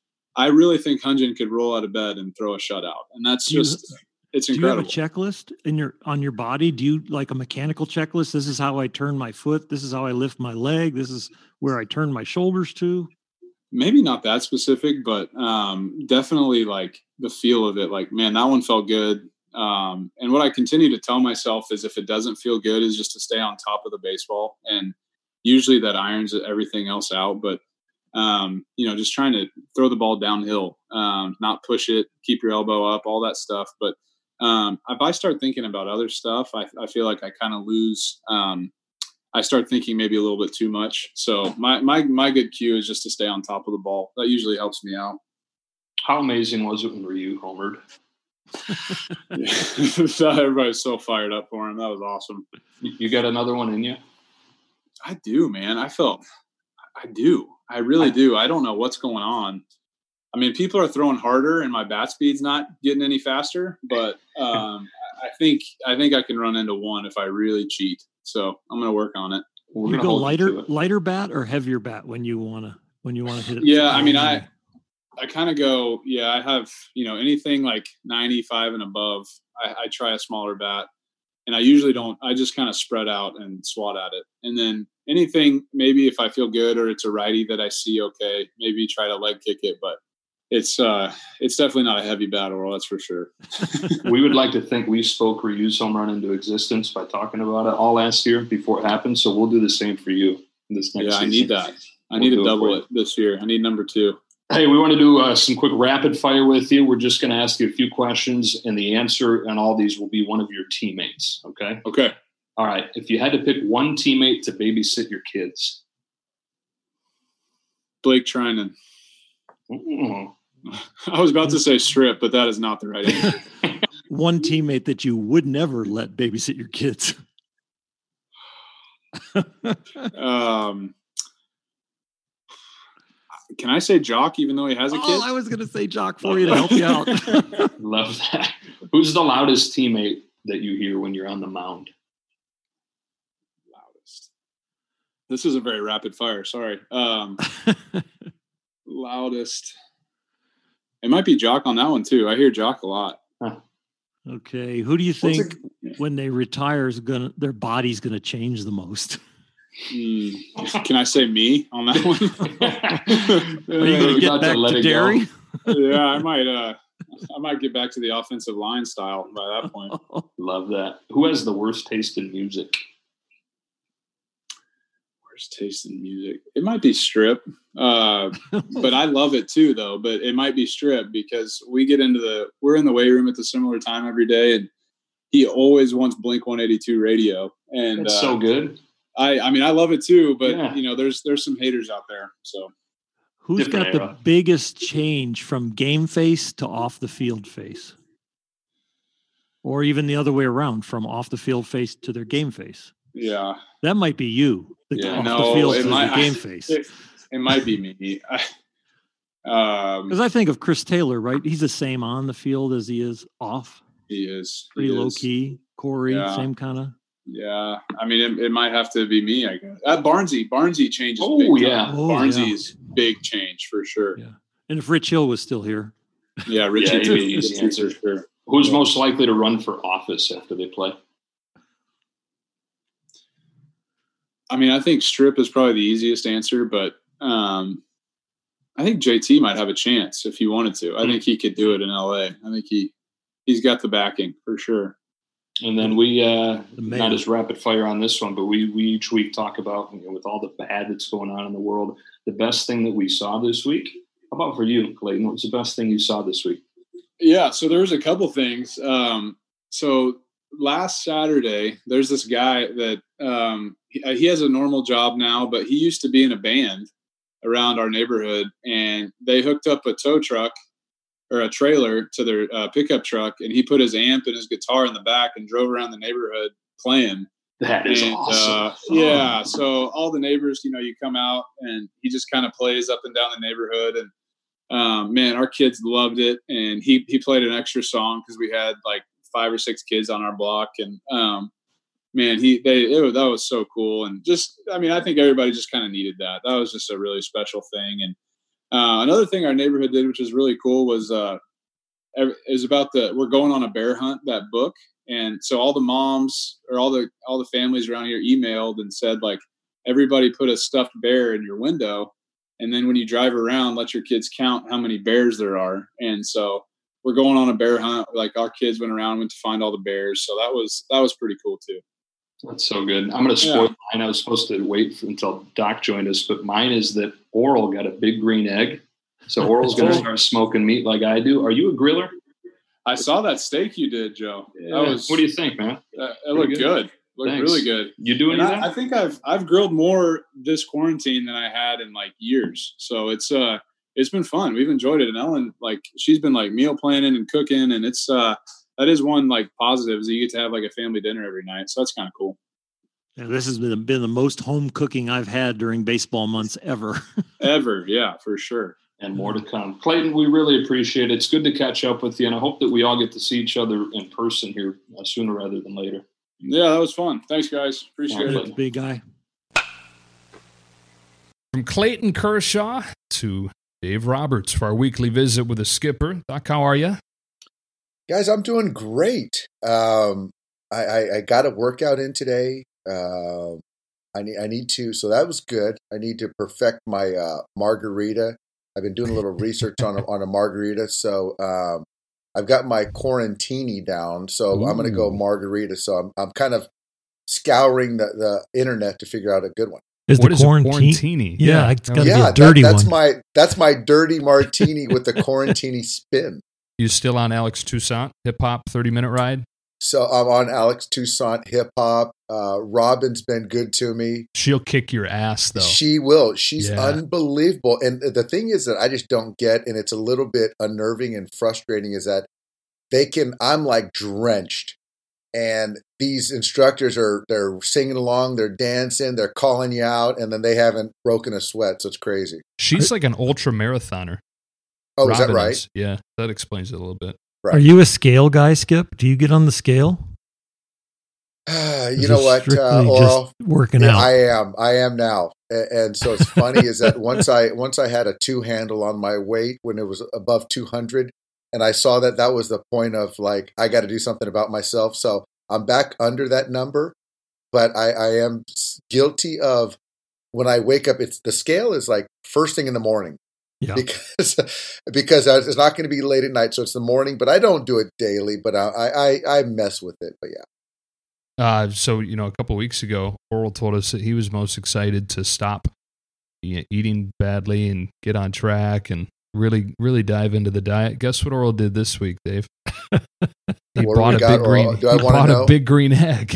I really think Hyunjin could roll out of bed and throw a shutout. And that's just, you, it's incredible. Do you have a checklist in your, on your body? Do you like a mechanical checklist? This is how I turn my foot. This is how I lift my leg. This is where I turn my shoulders to. Maybe not that specific, but um, definitely like the feel of it. Like, man, that one felt good. Um, and what I continue to tell myself is if it doesn't feel good is just to stay on top of the baseball. And usually that irons everything else out. But Um, you know, just trying to throw the ball downhill, um, not push it, keep your elbow up, all that stuff. But um, if I start thinking about other stuff, I, I feel like I kind of lose. Um, I start thinking maybe a little bit too much. So my, my, my good cue is just to stay on top of the ball. That usually helps me out. How amazing was it when Ryu homered? Everybody was so fired up for him. That was awesome. You got another one in you? I do, man. I felt, I do. I really do. I don't know what's going on. I mean, people are throwing harder and my bat speed's not getting any faster, but um, I think I think I can run into one if I really cheat. So I'm going to work on it. We're you go lighter lighter bat or heavier bat when you want to when you want to hit it? Yeah, I mean, I I kind of go, yeah, I have, you know, anything like ninety-five and above, I, I try a smaller bat. And I usually don't, I just kind of spread out and swat at it. And then anything, maybe if I feel good or it's a righty that I see, okay, maybe try to leg kick it. But it's uh, it's definitely not a heavy battle roll, that's for sure. We would like to think we spoke Ryu's home run into existence by talking about it all last year before it happened. So we'll do the same for you this next Yeah, season. I need that. I we'll need to double it, it this year. I need number two. Hey, we want to do uh, some quick rapid fire with you. We're just going to ask you a few questions, and the answer on all these will be one of your teammates. Okay? Okay. All right. If you had to pick one teammate to babysit your kids. Blake Trinan. Mm. I was about to say Strip, but that is not the right answer. One teammate that you would never let babysit your kids. um, can I say Jock, even though he has a kid? Oh, I was going to say Jock for you to help you out. Love that. Who's the loudest teammate that you hear when you're on the mound? Loudest. This is a very rapid fire. Sorry. Um, loudest. It might be Jock on that one too. I hear Jock a lot. Huh. Okay. Who do you think a, when they retire is gonna their body's gonna change the most? Hmm. Can I say me on that one? Are you gonna get back to, to dairy? Yeah, I might uh I might get back to the offensive line style by that point. Love that. Who has the worst taste in music? Worst taste in music? It might be Strip. Uh, but I love it too, though. But it might be Strip because we get into the we're in the weight room at the similar time every day, and he always wants Blink one eighty-two radio. And That's uh, so good. I I mean I love it too, but Yeah. you know there's there's some haters out there. So Who's Different got era. the biggest change from game face to off the field face? Or even the other way around, from off the field face to their game face? yeah, That might be you. The Yeah, off no, the field it to might- the game face. it, it might be me. I, um, Because I think of Chris Taylor, right? He's the same on the field as he is off. he is Pretty he low is. key. Corey, Yeah. same kind of. Yeah, I mean it, it might have to be me. I guess uh, Barnesy Barnesy changes. Oh, big time. yeah. Oh, Barnesy's big change for sure. Yeah. And if Rich Hill was still here, Yeah, Richie Yeah, he'd too. be easy Richie answer. for sure. Who's Yeah. most likely to run for office after they play? I mean, I think Strip is probably the easiest answer, but um, I think J T might have a chance if he wanted to. I think he could do it in L A. I think he he's got the backing for sure. And then we, uh, The mayor. not as rapid fire on this one, but we, we each week talk about, you know, with all the bad that's going on in the world, the best thing that we saw this week. How about for you, Clayton? What was the best thing you saw this week? Yeah, so there was a couple things. Um, so last Saturday, there's this guy that um, he, he has a normal job now, but he used to be in a band around our neighborhood, and they hooked up a tow truck or a trailer to their uh, pickup truck, and he put his amp and his guitar in the back and drove around the neighborhood playing. That is And, awesome. uh, yeah. So all the neighbors, you know, you come out and he just kind of plays up and down the neighborhood. And um, man, our kids loved it. And he, he played an extra song because we had like five or six kids on our block. And um, man, he, they, it was, that was so cool. And just, I mean, I think everybody just kind of needed that. That was just a really special thing. And uh, another thing our neighborhood did, which was really cool, was uh, is about the, we're going on a bear hunt, that book. And so all the moms or all the all the families around here emailed and said, like, everybody put a stuffed bear in your window, and then when you drive around, let your kids count how many bears there are. And so we're going on a bear hunt. Like, our kids went around, went to find all the bears. So that was that was pretty cool too. That's so good. I'm going to spoil mine. I was supposed to wait until Doc joined us, but mine is that Oral got a big green egg. So Oral's going to start smoking meat like I do. Are you a griller? I saw that steak you did, Joe. Yeah. That was, What do you think, man? uh, it looked good? good. Looked Thanks. really good. You do And anything? I, I think I've I've grilled more this quarantine than I had in like years. So it's uh it's been fun. We've enjoyed it. And Ellen, like, she's been like meal planning and cooking, and it's uh that is one like positive is you get to have like a family dinner every night. So that's kind of cool. yeah, this has been, been the most home cooking I've had during baseball months ever. Ever, yeah, for sure. and more to come. Clayton, we really appreciate it. It's good to catch up with you, and I hope that we all get to see each other in person here uh, sooner rather than later. Yeah, that was fun. Thanks, guys. Appreciate All right. it. That's big guy. From Clayton Kershaw to Dave Roberts for our weekly visit with the skipper. Doc, how are you? Guys, I'm doing great. Um, I, I, I got a workout in today. Um, I need I need to, so that was good. I need to perfect my uh, margarita. I've been doing a little research on a, on a margarita, so um, I've got my quarantini down. So I'm going to go Ooh. margarita. So I'm I'm kind of scouring the, the internet to figure out a good one. Is What the is a quarantine? quarantini? Yeah, it's gotta be yeah, a dirty that, that's one. my that's my dirty martini with the quarantini spin. You still on Alex Toussaint hip hop thirty minute ride? So I'm on Alex Toussaint hip hop. Uh, Robin's been good to me. She'll kick your ass though. She will. She's Yeah. unbelievable. And the thing is that I just don't get, and it's a little bit unnerving and frustrating, is that they can, I'm like drenched and these instructors are they're singing along, they're dancing, they're calling you out, and then they haven't broken a sweat. So it's crazy. She's like an ultra marathoner. Oh, is that Robin right? is. Yeah, that explains it a little bit. Right. Are you a scale guy, Skip? Do you get on the scale? you Is know it what, strictly uh, just Oral? working Yeah, out. I am. I am now. And, and so it's funny is that once I once I had a two handle on my weight when it was above two hundred, and I saw that that was the point of like I got to do something about myself. So I'm back under that number, but I, I am guilty of when I wake up. It's the scale is like first thing in the morning. Yeah. Because because it's not going to be late at night, so it's the morning. But I don't do it daily. But I I, I mess with it. But yeah. Uh, so, you know, a couple of weeks ago, Oral told us that he was most excited to stop e- eating badly and get on track and really, really dive into the diet. Guess what Oral did this week, Dave? He What do bought we a got, big green. Oral? Do I He wanna bought know? a big green egg.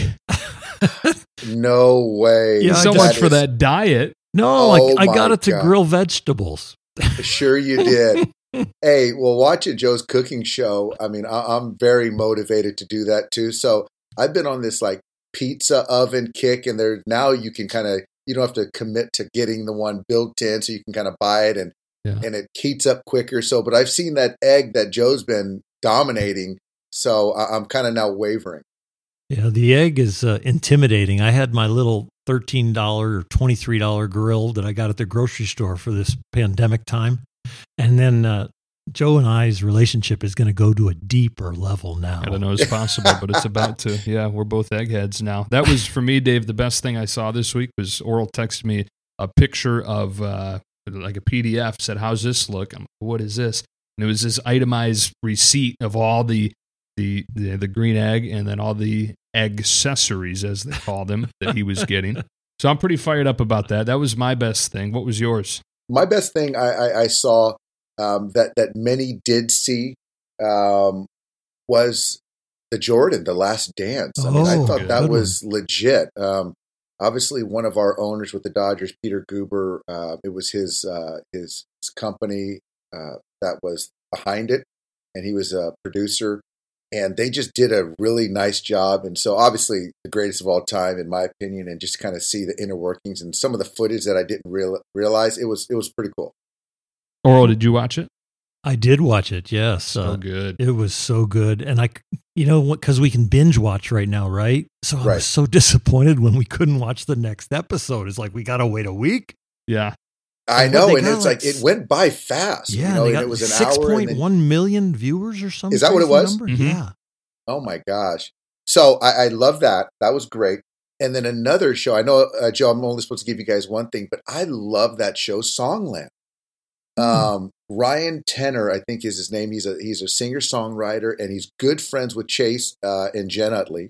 No way. Yeah, so I much That for is- that diet. No, Oh like I my got it to God. grill vegetables. Sure you did. Hey, well, watching Joe's cooking show, I mean, I, I'm very motivated to do that too. So I've been on this like pizza oven kick, and there now you can kind of you don't have to commit to getting the one built in, so you can kind of buy it and Yeah. and it heats up quicker. So, but I've seen that egg that Joe's been dominating, so I, I'm kind of now wavering. Yeah, the egg is uh, intimidating. I had my little thirteen dollars or twenty-three dollars grill that I got at the grocery store for this pandemic time. And then uh, Joe and I's relationship is going to go to a deeper level now. I don't know it's possible, but it's about to. Yeah, we're both eggheads now. That was, for me, Dave, the best thing I saw this week was Oral texted me a picture of uh, like a P D F, said, how's this look? I'm like, what is this? And it was this itemized receipt of all the the the, the green egg and then all the egg accessories, as they call them, that he was getting. So I'm pretty fired up about that. That was my best thing. What was yours? My best thing I, I, I saw um, that that many did see um, was the Jordan, The Last Dance. I mean, I Oh, thought that good was legit. Um, obviously, one of our owners with the Dodgers, Peter Guber, uh, it was his uh, his, his company uh, that was behind it, and he was a producer. And they just did a really nice job. And so obviously the greatest of all time, in my opinion, and just kind of see the inner workings and some of the footage that I didn't real, realize. It was it was pretty cool. Oral, did you watch it? I did watch it, yes. So Uh, good. It was so good. And I, you know, because we can binge watch right now, right? So I Right. was so disappointed when we couldn't watch the next episode. It's like, we got to wait a week. Yeah. I And what, know, they and got it's like like it went by fast. Yeah, you know, they and got it was an six hour. and point then- one million viewers or something. Is that what it was? Number? Mhm. Yeah. Oh my gosh! So I, I love that. That was great. And then another show. I know, uh, Joe, I'm only supposed to give you guys one thing, but I love that show, Songland. Hmm. Um, Ryan Tenner, I think is his name. He's a he's a singer songwriter, and he's good friends with Chase uh, and Jen Utley.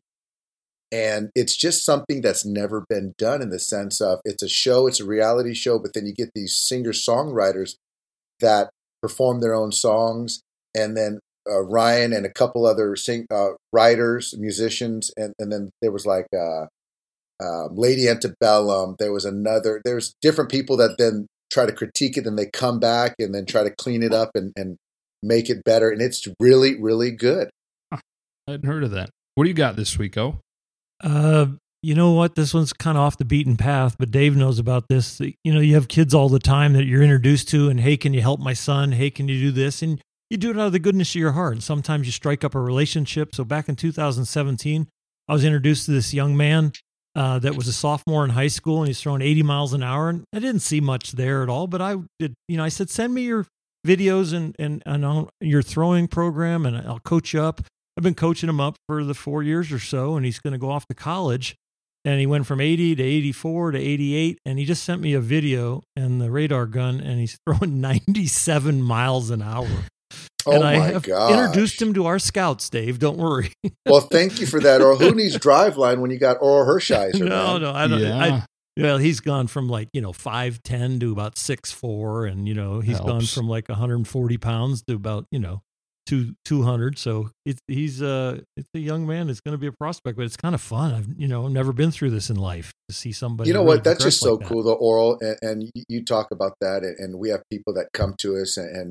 And it's just something that's never been done in the sense of it's a show, it's a reality show, but then you get these singer songwriters that perform their own songs, and then uh, Ryan and a couple other sing, uh, writers, musicians, and, and then there was like uh, uh, Lady Antebellum. There was another. There's different people that then try to critique it, and they come back and then try to clean it up and, and make it better. And it's really, really good. I hadn't heard of that. What do you got this week, O? Uh, you know what? This one's kind of off the beaten path, but Dave knows about this. You know, you have kids all the time that you're introduced to, and hey, can you help my son? Hey, can you do this? And you do it out of the goodness of your heart. And sometimes you strike up a relationship. So back in two thousand seventeen, I was introduced to this young man uh, that was a sophomore in high school, and he's throwing eighty miles an hour. And I didn't see much there at all, but I did. You know, I said, send me your videos and and, and I'll, your throwing program, and I'll coach you up. I've been coaching him up for the four years or so, and he's going to go off to college. And he went from eighty to eighty-four to eighty-eight, and he just sent me a video and the radar gun, and he's throwing ninety-seven miles an hour. Oh and my I have gosh. introduced him to our scouts, Dave. Don't worry. Well, thank you for that. Or who needs Driveline when you got Oral Hershiser? no, man? no, I don't. Yeah. I, well, he's gone from like, you know, five ten to about six four, and, you know, he's gone Helps. from like one hundred forty pounds to about, you know, two, 200. So it's, he's uh, it's a young man. It's going to be a prospect, but it's kind of fun. I've, you know, never been through this in life to see somebody. You know really what? That's progress just so like that. cool, the Oral. And, and you- you talk about that, and, and we have people that come to us, and, and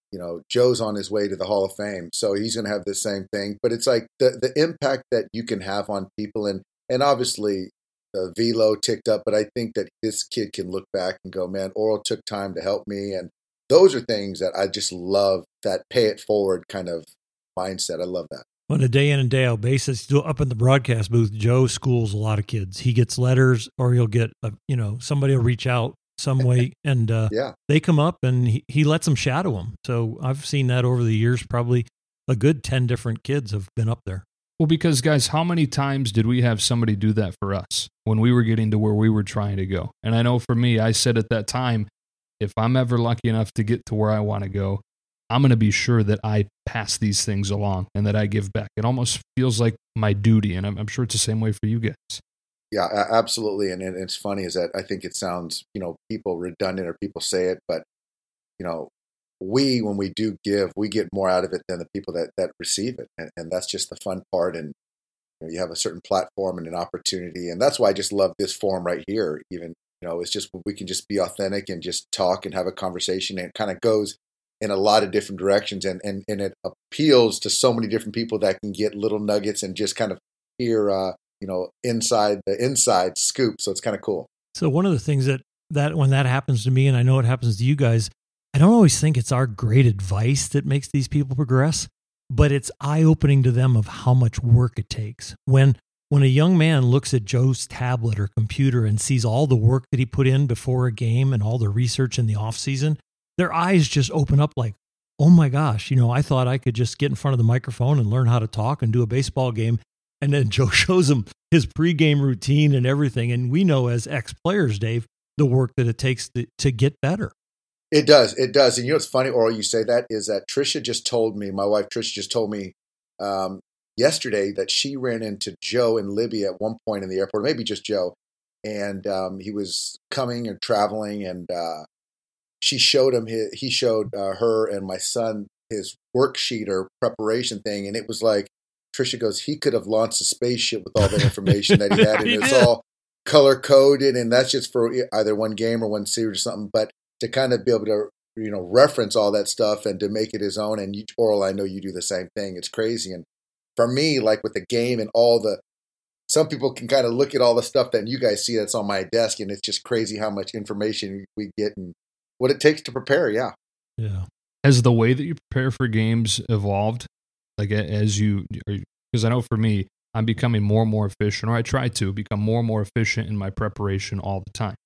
you know, Joe's on his way to the Hall of Fame, so he's going to have the same thing. But it's like the the impact that you can have on people, and and obviously the velo ticked up, but I think that this kid can look back and go, man, Oral took time to help me, and those are things that I just love. That pay it forward kind of mindset. I love that. On a day in and day out basis, up in the broadcast booth, Joe schools a lot of kids. He gets letters, or he'll get, a, you know, somebody will reach out some way, and uh, yeah. they come up, and he, he lets them shadow them. So I've seen that over the years. Probably a good ten different kids have been up there. Well, because guys, how many times did we have somebody do that for us when we were getting to where we were trying to go? And I know for me, I said at that time, if I'm ever lucky enough to get to where I want to go, I'm going to be sure that I pass these things along and that I give back. It almost feels like my duty, and I'm, I'm sure it's the same way for you guys. Yeah, absolutely. And, and it's funny is that I think it sounds, you know, people redundant or people say it, but, you know, we, when we do give, we get more out of it than the people that, that receive it. And, and that's just the fun part. And you know, you have a certain platform and an opportunity. And that's why I just love this forum right here. Even, you know, it's just, we can just be authentic and just talk and have a conversation. And it kind of goes in a lot of different directions, and, and, and it appeals to so many different people that can get little nuggets and just kind of hear, uh, you know, inside the inside scoop. So it's kind of cool. So one of the things that, that when that happens to me, and I know it happens to you guys, I don't always think it's our great advice that makes these people progress, but it's eye-opening to them of how much work it takes. When when a young man looks at Joe's tablet or computer and sees all the work that he put in before a game and all the research in the off season, their eyes just open up like, oh my gosh, you know, I thought I could just get in front of the microphone and learn how to talk and do a baseball game. And then Joe shows them his pregame routine and everything. And we know as ex-players, Dave, the work that it takes to, to get better. It does. It does. And you know what's funny, Oral, you say that, is that Trisha just told me, my wife Trisha just told me um, yesterday that she ran into Joe and Libby at one point in the airport, maybe just Joe. And um, he was coming and traveling, and uh, she showed him, his, he showed uh, her and my son his worksheet or preparation thing. And it was like, Trisha goes, he could have launched a spaceship with all the information that he had. And it's all color coded. And that's just for either one game or one series or something. But to kind of be able to, you know, reference all that stuff and to make it his own. And you, Oral, I know you do the same thing. It's crazy. And for me, like with the game and all the, some people can kind of look at all the stuff that you guys see that's on my desk, and it's just crazy how much information we get and what it takes to prepare. Yeah. Yeah. Has the way that you prepare for games evolved? Like as you, because I know for me, I'm becoming more and more efficient, or I try to become more and more efficient in my preparation all the time.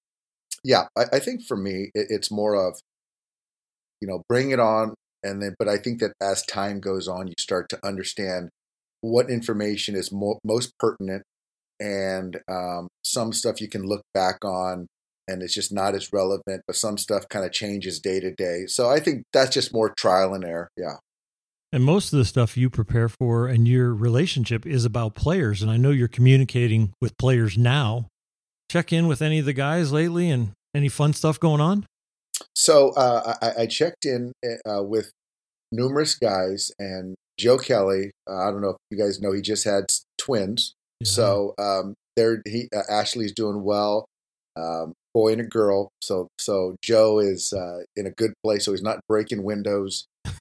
Yeah, I, I think for me, it, it's more of, you know, bring it on. And then, but I think that as time goes on, you start to understand what information is mo- most pertinent, and um, some stuff you can look back on and it's just not as relevant, but some stuff kind of changes day to day. So I think that's just more trial and error. Yeah. And most of the stuff you prepare for and your relationship is about players. And I know you're communicating with players now. Check in with any of the guys lately, and any fun stuff going on? So uh, I, I checked in uh, with numerous guys, and Joe Kelly, uh, I don't know if you guys know, he just had twins. Yeah. So um, they're, he, uh, Ashley's doing well, um, boy and a girl. So, so Joe is uh, in a good place. So he's not breaking windows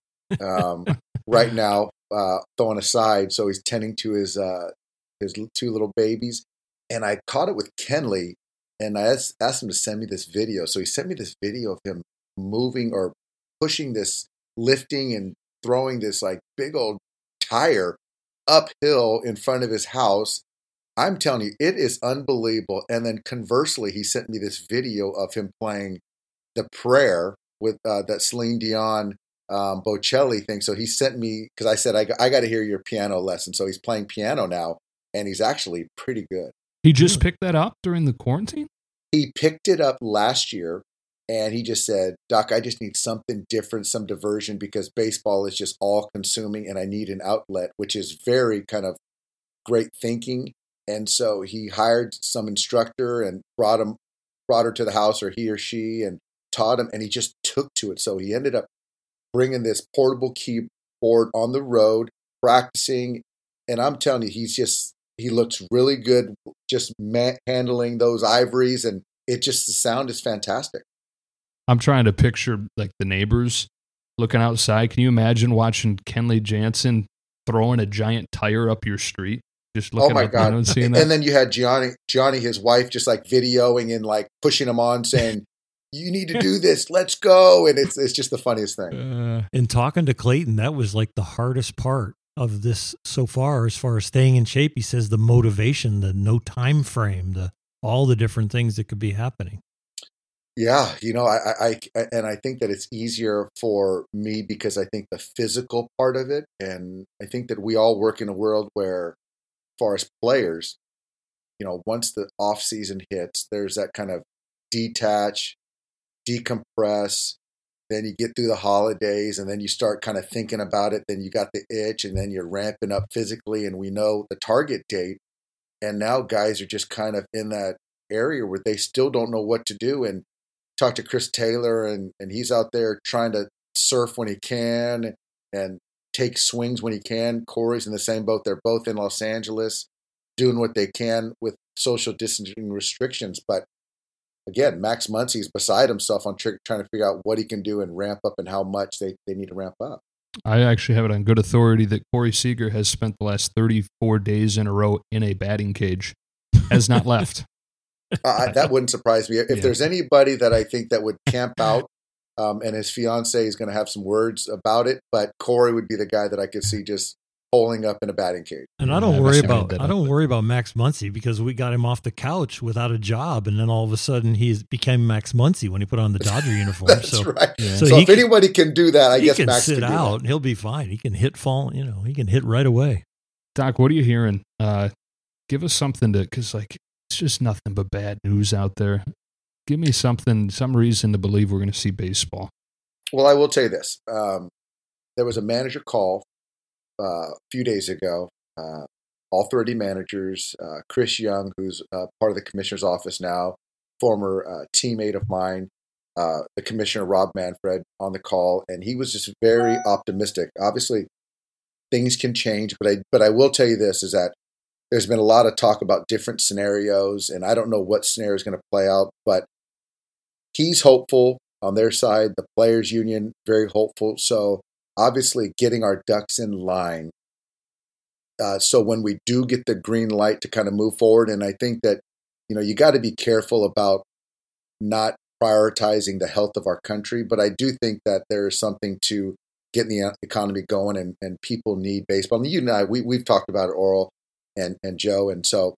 um, right now, uh, throwing aside. So he's tending to his, uh, his two little babies. And I caught it with Kenley, and I asked, asked him to send me this video. So he sent me this video of him moving or pushing this, lifting and throwing this like big old tire uphill in front of his house. I'm telling you, it is unbelievable. And then conversely, he sent me this video of him playing the prayer with uh, that Celine Dion um, Bocelli thing. So he sent me, because I said, I, I got to hear your piano lesson. So he's playing piano now, and he's actually pretty good. He just picked that up during the quarantine? He picked it up last year, and he just said, Doc, I just need something different, some diversion, because baseball is just all consuming and I need an outlet, which is very kind of great thinking. And so he hired some instructor and brought him, brought her to the house, or he or she, and taught him, and he just took to it. So he ended up bringing this portable keyboard on the road, practicing. And I'm telling you, he's just, he looks really good just ma- handling those ivories, and it just, the sound is fantastic. I'm trying to picture like the neighbors looking outside. Can you imagine watching Kenley Jansen throwing a giant tire up your street? Just looking Oh my up, God. you know, and seeing that. And then you had Gianni, Johnny, his wife, just like videoing and like pushing him on saying, you need to do this. Let's go. And it's, it's just the funniest thing. Uh, In talking to Clayton, that was like the hardest part of this so far, as far as staying in shape. He says the motivation, the no time frame, the all the different things that could be happening. Yeah, you know, I, I, I, and I think that it's easier for me because I think the physical part of it, and I think that we all work in a world where, as far as players, you know, once the off season hits, there's that kind of detach, decompress. Then you get through the holidays, and then you start kind of thinking about it. Then you got the itch, and then you're ramping up physically, and we know the target date. And now guys are just kind of in that area where they still don't know what to do. And talk to Chris Taylor, and, and he's out there trying to surf when he can and take swings when he can. Corey's in the same boat. They're both in Los Angeles doing what they can with social distancing restrictions. But again, Max Muncy's beside himself on tr- trying to figure out what he can do and ramp up and how much they, they need to ramp up. I actually have it on good authority that Corey Seager has spent the last thirty-four days in a row in a batting cage, has not left. Uh, that wouldn't surprise me. If Yeah. there's anybody that I think that would camp out, um, and his fiance is going to have some words about it, but Corey would be the guy that I could see just holing up in a batting cage. And I I don't wish worry I made about that I up, don't but- worry about Max Muncy because we got him off the couch without a job, and then all of a sudden he became Max Muncy when he put on the Dodger uniform. That's so right. Yeah. So, So he if can- anybody can do that, I he guess can Max sit can do out that. and he'll be fine. He can hit fall, you know, he can hit right away. Doc, what are you hearing? Uh, give us something to, because like it's just nothing but bad news out there. Give me something, some reason to believe we're going to see baseball. Well, I will tell you this. Um, there was a manager call uh, a few days ago. Uh, all thirty managers, uh, Chris Young, who's uh, part of the commissioner's office now, former uh, teammate of mine, uh, the commissioner, Rob Manfred, on the call. And he was just very optimistic. Obviously, things can change, but I, but I will tell you this, is that there's been a lot of talk about different scenarios, and I don't know what scenario is going to play out, but he's hopeful on their side. The players union, very hopeful. So obviously getting our ducks in line. Uh, so when we do get the green light to kind of move forward, and I think that, you know, you got to be careful about not prioritizing the health of our country. But I do think that there is something to getting the economy going, and, and people need baseball. I mean, you and I, we, we've talked about it, Oral and, and Joe. And so,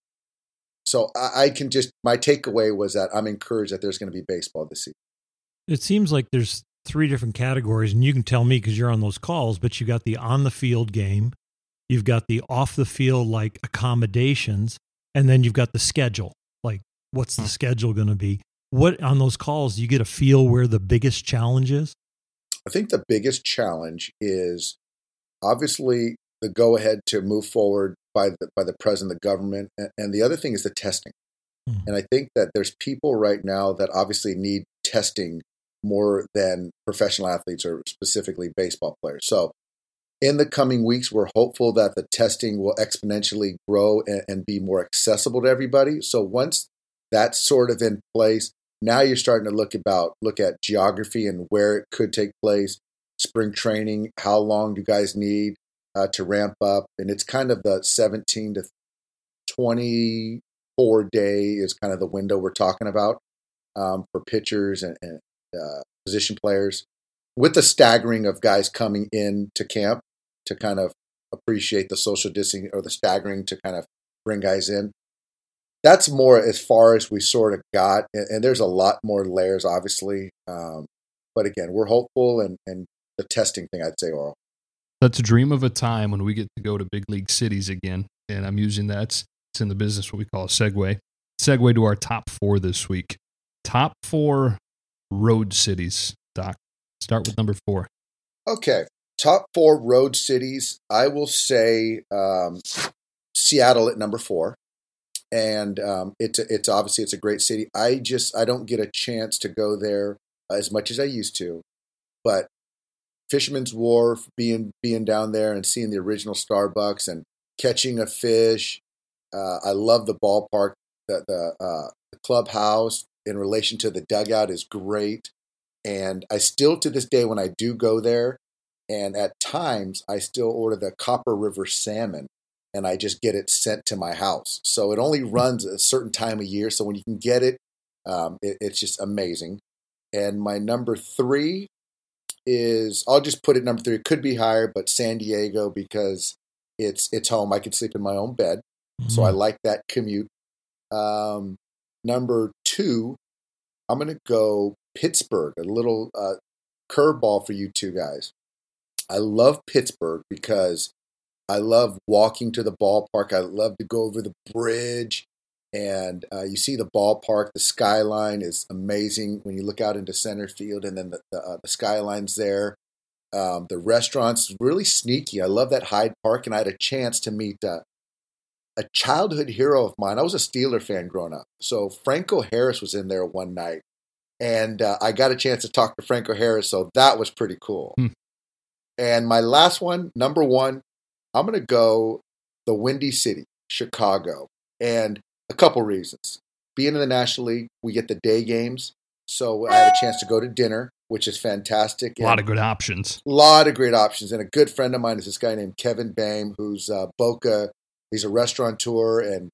so I, I can just, my takeaway was that I'm encouraged that there's going to be baseball this season. It seems like there's three different categories, and you can tell me because you're on those calls, but you got the on the field game, you've got the off the field like accommodations, and then you've got the schedule. Like, what's the schedule going to be? What on those calls do you get a feel where the biggest challenge is? I think the biggest challenge is obviously the go ahead to move forward by the by the president, the government, and, and the other thing is the testing. Hmm. And I think that there's people right now that obviously need testing more than professional athletes or specifically baseball players. So in the coming weeks, we're hopeful that the testing will exponentially grow and, and be more accessible to everybody. So once that's sort of in place, now you're starting to look about look at geography and where it could take place, spring training, how long do you guys need uh, to ramp up? And it's kind of the seventeen to twenty-four day is kind of the window we're talking about um, for pitchers and, and uh, position players, with the staggering of guys coming in to camp to kind of appreciate the social distancing, or the staggering to kind of bring guys in. That's more as far as we sort of got. And, and there's a lot more layers, obviously. Um, but again, we're hopeful, and, and the testing thing, I'd say, Oral. Let's dream of a time when we get to go to big league cities again. And I'm using that. It's, it's in the business what we call a segue. Segue to our top four this week. Top four road cities, Doc. Start with number four. Okay. Top four road cities. I will say um, Seattle at number four. And um, it's, a, it's obviously it's a great city. I just, I don't get a chance to go there as much as I used to. But Fisherman's Wharf, being being down there and seeing the original Starbucks and catching a fish. Uh, I love the ballpark. The the, uh, the clubhouse in relation to the dugout is great. And I still, to this day, when I do go there, and at times I still order the Copper River salmon, and I just get it sent to my house. So it only runs a certain time of year. So when you can get it, um, it it's just amazing. And my number three is, I'll just put it number three. It could be higher, but San Diego, because it's it's home. I can sleep in my own bed. Mm-hmm. So I like that commute. Um, number two, I'm going to go Pittsburgh, a little uh, curveball for you two guys. I love Pittsburgh because I love walking to the ballpark. I love to go over the bridge, and uh, you see the ballpark. The skyline is amazing when you look out into center field, and then the, the, uh, the skyline's there. Um, the restaurant's really sneaky. I love that Hyde Park, and I had a chance to meet uh, a childhood hero of mine. I was a Steeler fan growing up, so Franco Harris was in there one night, and uh, I got a chance to talk to Franco Harris, so that was pretty cool. Hmm. And my last one, number one, I'm going to go the Windy City, Chicago, and a couple reasons. Being in the National League, we get the day games, so I have a chance to go to dinner, which is fantastic. A lot of good options. A lot of great options. And a good friend of mine is this guy named Kevin Bame, who's uh, Boca. He's a restaurateur, and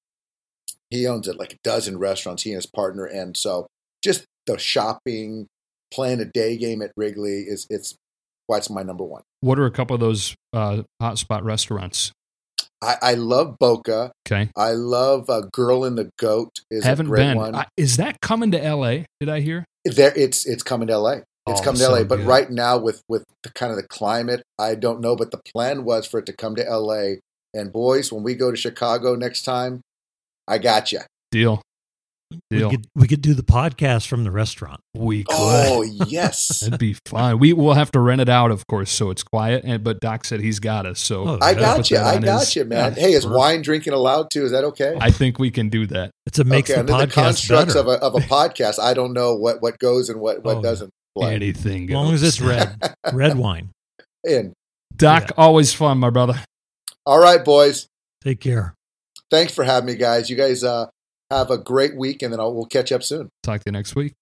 he owns it like a dozen restaurants, he and his partner. And so just the shopping, playing a day game at Wrigley, is it's why it's my number one. What are a couple of those uh, hotspot restaurants? I, I love Boca. Okay. I love uh, Girl in the Goat is Haven't a great been. one. I, is that coming to L A? Did I hear? There, it's it's coming to L A. It's oh, coming so to L A. But good. right now, with, with the kind of the climate, I don't know. But the plan was for it to come to L A. And boys, when we go to Chicago next time, I got you. Deal. Deal. We could, we could do the podcast from the restaurant. We could. Oh, yes. That'd be fun. We will have to rent it out, of course, so it's quiet. And but Doc said he's got us. So Oh, I yeah, got put you. that I on got his- you, man. Yeah, Hey, is perfect. wine drinking allowed too? Is that okay? I think we can do that. It's it makes okay, the under the podcast constructs better. of a, of a podcast, I don't know what, what goes and what, what Oh, doesn't. Play. Anything as long as goes. it's red, red wine. In. Doc, Yeah. always fun, my brother. All right, boys. Take care. Thanks for having me, guys. You guys uh, have a great week, and then I'll, we'll catch up soon. Talk to you next week.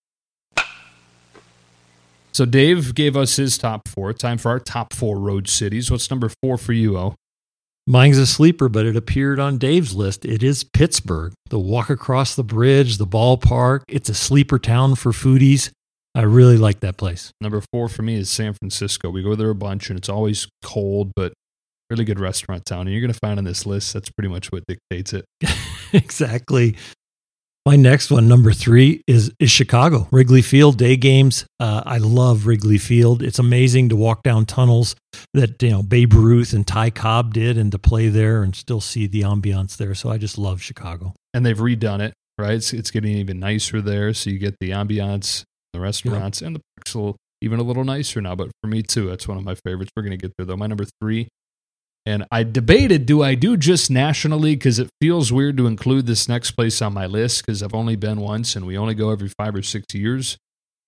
So Dave gave us his top four. Time for our top four road cities. What's number four for you, O? Mine's a sleeper, but it appeared on Dave's list. It is Pittsburgh. The walk across the bridge, the ballpark. It's a sleeper town for foodies. I really like that place. Number four for me is San Francisco. We go there a bunch, and it's always cold, but really good restaurant town. And you're going to find on this list, that's pretty much what dictates it. Exactly. My next one, number three, is is Chicago. Wrigley Field, day games. Uh, I love Wrigley Field. It's amazing to walk down tunnels that you know Babe Ruth and Ty Cobb did, and to play there and still see the ambiance there. So I just love Chicago. And they've redone it, right? It's, it's getting even nicer there. So you get the ambiance, the restaurants, and the parks a little, even a little nicer now. But for me, too, that's one of my favorites. We're going to get there, though. My number three. And I debated, do I do just National League? Because it feels weird to include this next place on my list because I've only been once and we only go every five or six years.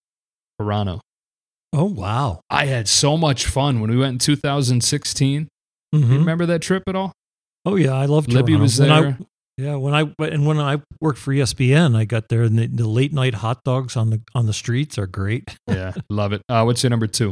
Toronto. Oh, wow. I had so much fun when we went in two thousand sixteen. Mm-hmm. You remember that trip at all? Oh, yeah. I love Toronto. Libby was When there. I, yeah. When I and when I worked for E S P N, I got there, and the, the late night hot dogs on the on the streets are great. Yeah, love it. Uh, what's your number two?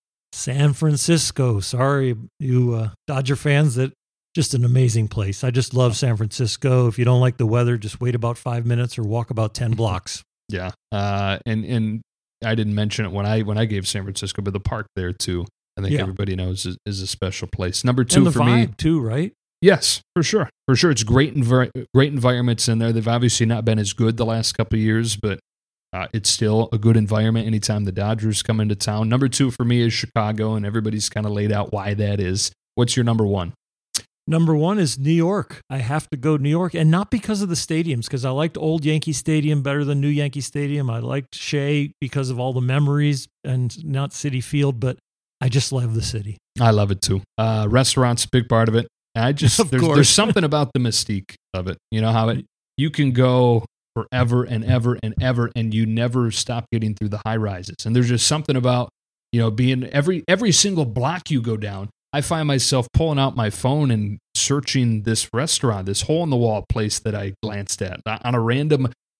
San Francisco. Sorry, you uh, Dodger fans, that just an amazing place. I just love San Francisco. If you don't like the weather, just wait about five minutes or walk about ten blocks. Yeah, uh, and and I didn't mention it when I when I gave San Francisco, but the park there too. I think Yeah. everybody knows is, is a special place. Number two And the for vibe me, too, right? yes, for sure, for sure. It's great envir- great environments in there. They've obviously not been as good the last couple of years, but uh, it's still a good environment anytime the Dodgers come into town. Number two for me is Chicago, and everybody's kind of laid out why that is. What's your number one? Number one is New York. I have to go New York, and not because of the stadiums, because I liked old Yankee Stadium better than new Yankee Stadium. I liked Shea because of all the memories and not Citi Field, but I just love the city. I love it too. Uh, restaurants, big part of it. I just Of there's, course. there's something about the mystique of it. You know how it you can go forever and ever and ever, and you never stop getting through the high rises. And there's just something about you know being every every single block you go down. I find myself pulling out my phone and searching this restaurant, this hole in the wall place that I glanced at on a random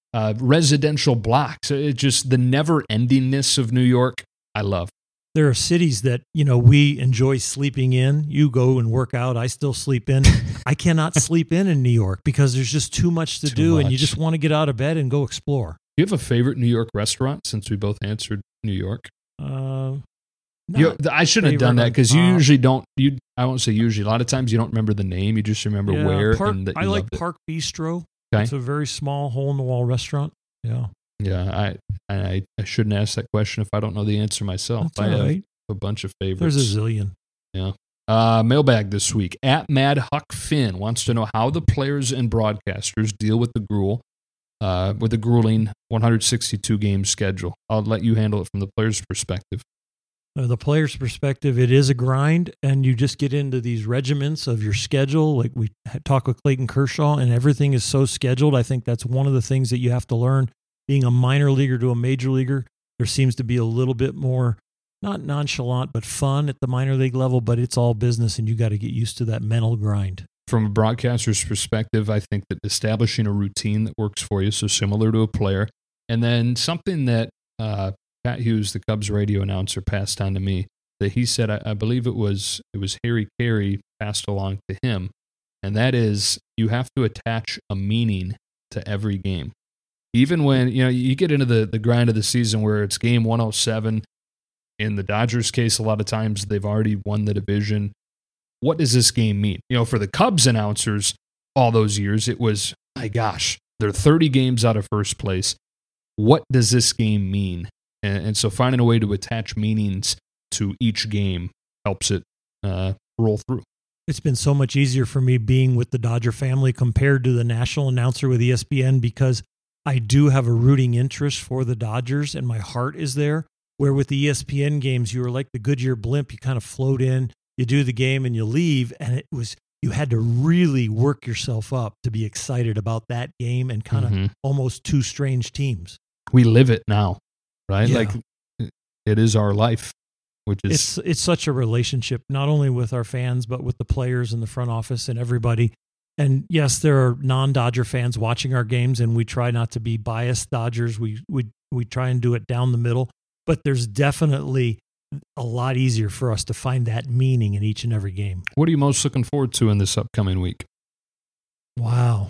uh, residential blocks. It just the never endingness of New York. I love. There are cities that, you know, we enjoy sleeping in. You go and work out. I still sleep in. I cannot sleep in in New York because there's just too much to Too do, much. and you just want to get out of bed and go explore. Do you have a favorite New York restaurant since we both answered New York? Uh, You, I shouldn't have done favorite that because you on top. usually don't. You, I won't say usually. A lot of times you don't remember the name. You just remember yeah, where. Park, and that you I like loved it. Park Bistro. Okay. It's a very small hole-in-the-wall restaurant. Yeah. Yeah, I, I I shouldn't ask that question if I don't know the answer myself. That's I all have right. a bunch of favorites. There's a zillion. Yeah. Uh, mailbag this week. At Mad Huck Finn wants to know how the players and broadcasters deal with the gruel, uh, with the grueling one hundred sixty-two game schedule. I'll let you handle it from the player's perspective. Uh, the player's perspective, it is a grind, and you just get into these regiments of your schedule. Like we talk with Clayton Kershaw, and everything is so scheduled. I think that's one of the things that you have to learn. Being a minor leaguer to a major leaguer, there seems to be a little bit more, not nonchalant, but fun at the minor league level, but it's all business, and you got to get used to that mental grind. From a broadcaster's perspective, I think that establishing a routine that works for you, so similar to a player, and then something that uh, Pat Hughes, the Cubs radio announcer, passed on to me, that he said, I, I believe it was it was Harry Carey passed along to him, and that is you have to attach a meaning to every game. Even when, you know, you get into the, the grind of the season where it's game one oh seven, in the Dodgers case, a lot of times they've already won the division. What does this game mean? You know, for the Cubs announcers all those years, it was, my gosh, they're thirty games out of first place. What does this game mean? And, and so finding a way to attach meanings to each game helps it uh, roll through. It's been so much easier for me being with the Dodger family compared to the national announcer with E S P N because I do have a rooting interest for the Dodgers and my heart is there. Where with the E S P N games, you were like the Goodyear blimp. You kind of float in, you do the game, and you leave. And it was you had to really work yourself up to be excited about that game and kind of Mhm. almost two strange teams. We live it now, right? Yeah. Like it is our life, which is It's it's such a relationship, not only with our fans, but with the players in the front office and everybody. And yes, there are non-Dodger fans watching our games, and we try not to be biased Dodgers. We we we try and do it down the middle. But there's definitely a lot easier for us to find that meaning in each and every game. What are you most looking forward to in this upcoming week? Wow.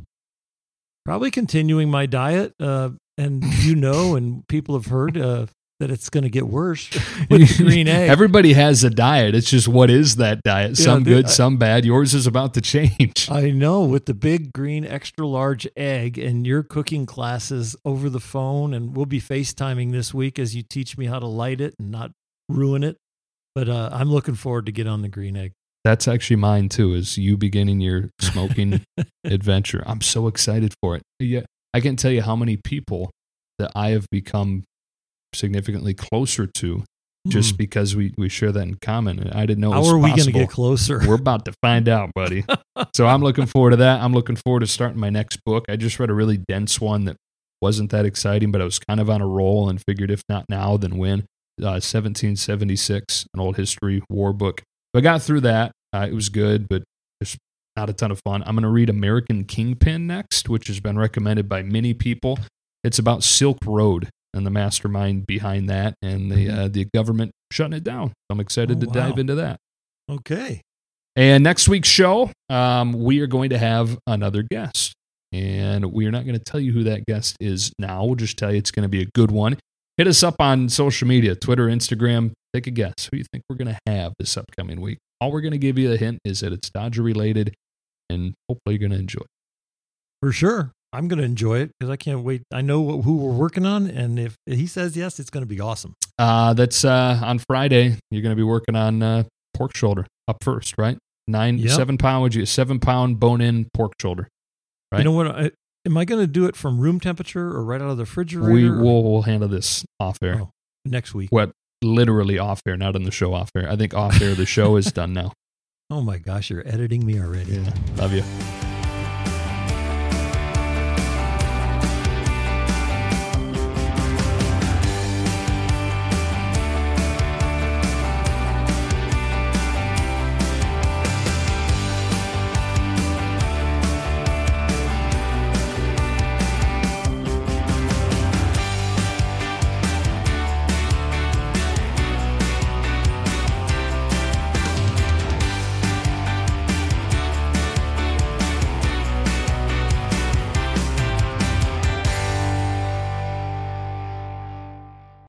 Probably continuing my diet. Uh, and you know, and people have heard uh, that it's going to get worse with the green egg. Everybody has a diet. It's just what is that diet? Yeah, Some dude, good, I- some bad. Yours is about to change. I know, with the big green extra large egg and your cooking classes over the phone, and we'll be FaceTiming this week as you teach me how to light it and not ruin it. But uh, I'm looking forward to get on the green egg. That's actually mine too, is you beginning your smoking adventure. I'm so excited for it. Yeah, I can't tell you how many people that I have become significantly closer to just Hmm. because we, we share that in common. And I didn't know it How was are we going to possible. get closer? We're about to find out, buddy. So I'm looking forward to that. I'm looking forward to starting my next book. I just read a really dense one that wasn't that exciting, but I was kind of on a roll and figured if not now, then when. Uh, seventeen seventy-six, an old history war book. So I got through that. Uh, it was good, but just not a ton of fun. I'm going to read American Kingpin next, which has been recommended by many people. It's about Silk Road and the mastermind behind that and the uh, the government shutting it down. I'm excited Oh, to wow. dive into that. Okay. And next week's show, um, we are going to have another guest. And we are not going to tell you who that guest is now. We'll just tell you it's going to be a good one. Hit us up on social media, Twitter, Instagram. Take a guess. Who do you think we're going to have this upcoming week? All we're going to give you a hint is that it's Dodger related, and hopefully you're going to enjoy it. For sure. I'm going to enjoy it because I can't wait. I know who we're working on, and if he says yes, it's going to be awesome. Uh, that's uh, on Friday. You're going to be working on uh, pork shoulder up first, right? Nine, Yep. seven pound, would you seven pound bone in pork shoulder? Right. You know what? I, am I going to do it from room temperature or right out of the refrigerator? We or- will we'll handle this off air. Oh, next week. What? Literally off air, not on the show off air. I think off air the show is done now. Oh my gosh, you're editing me already. Love you.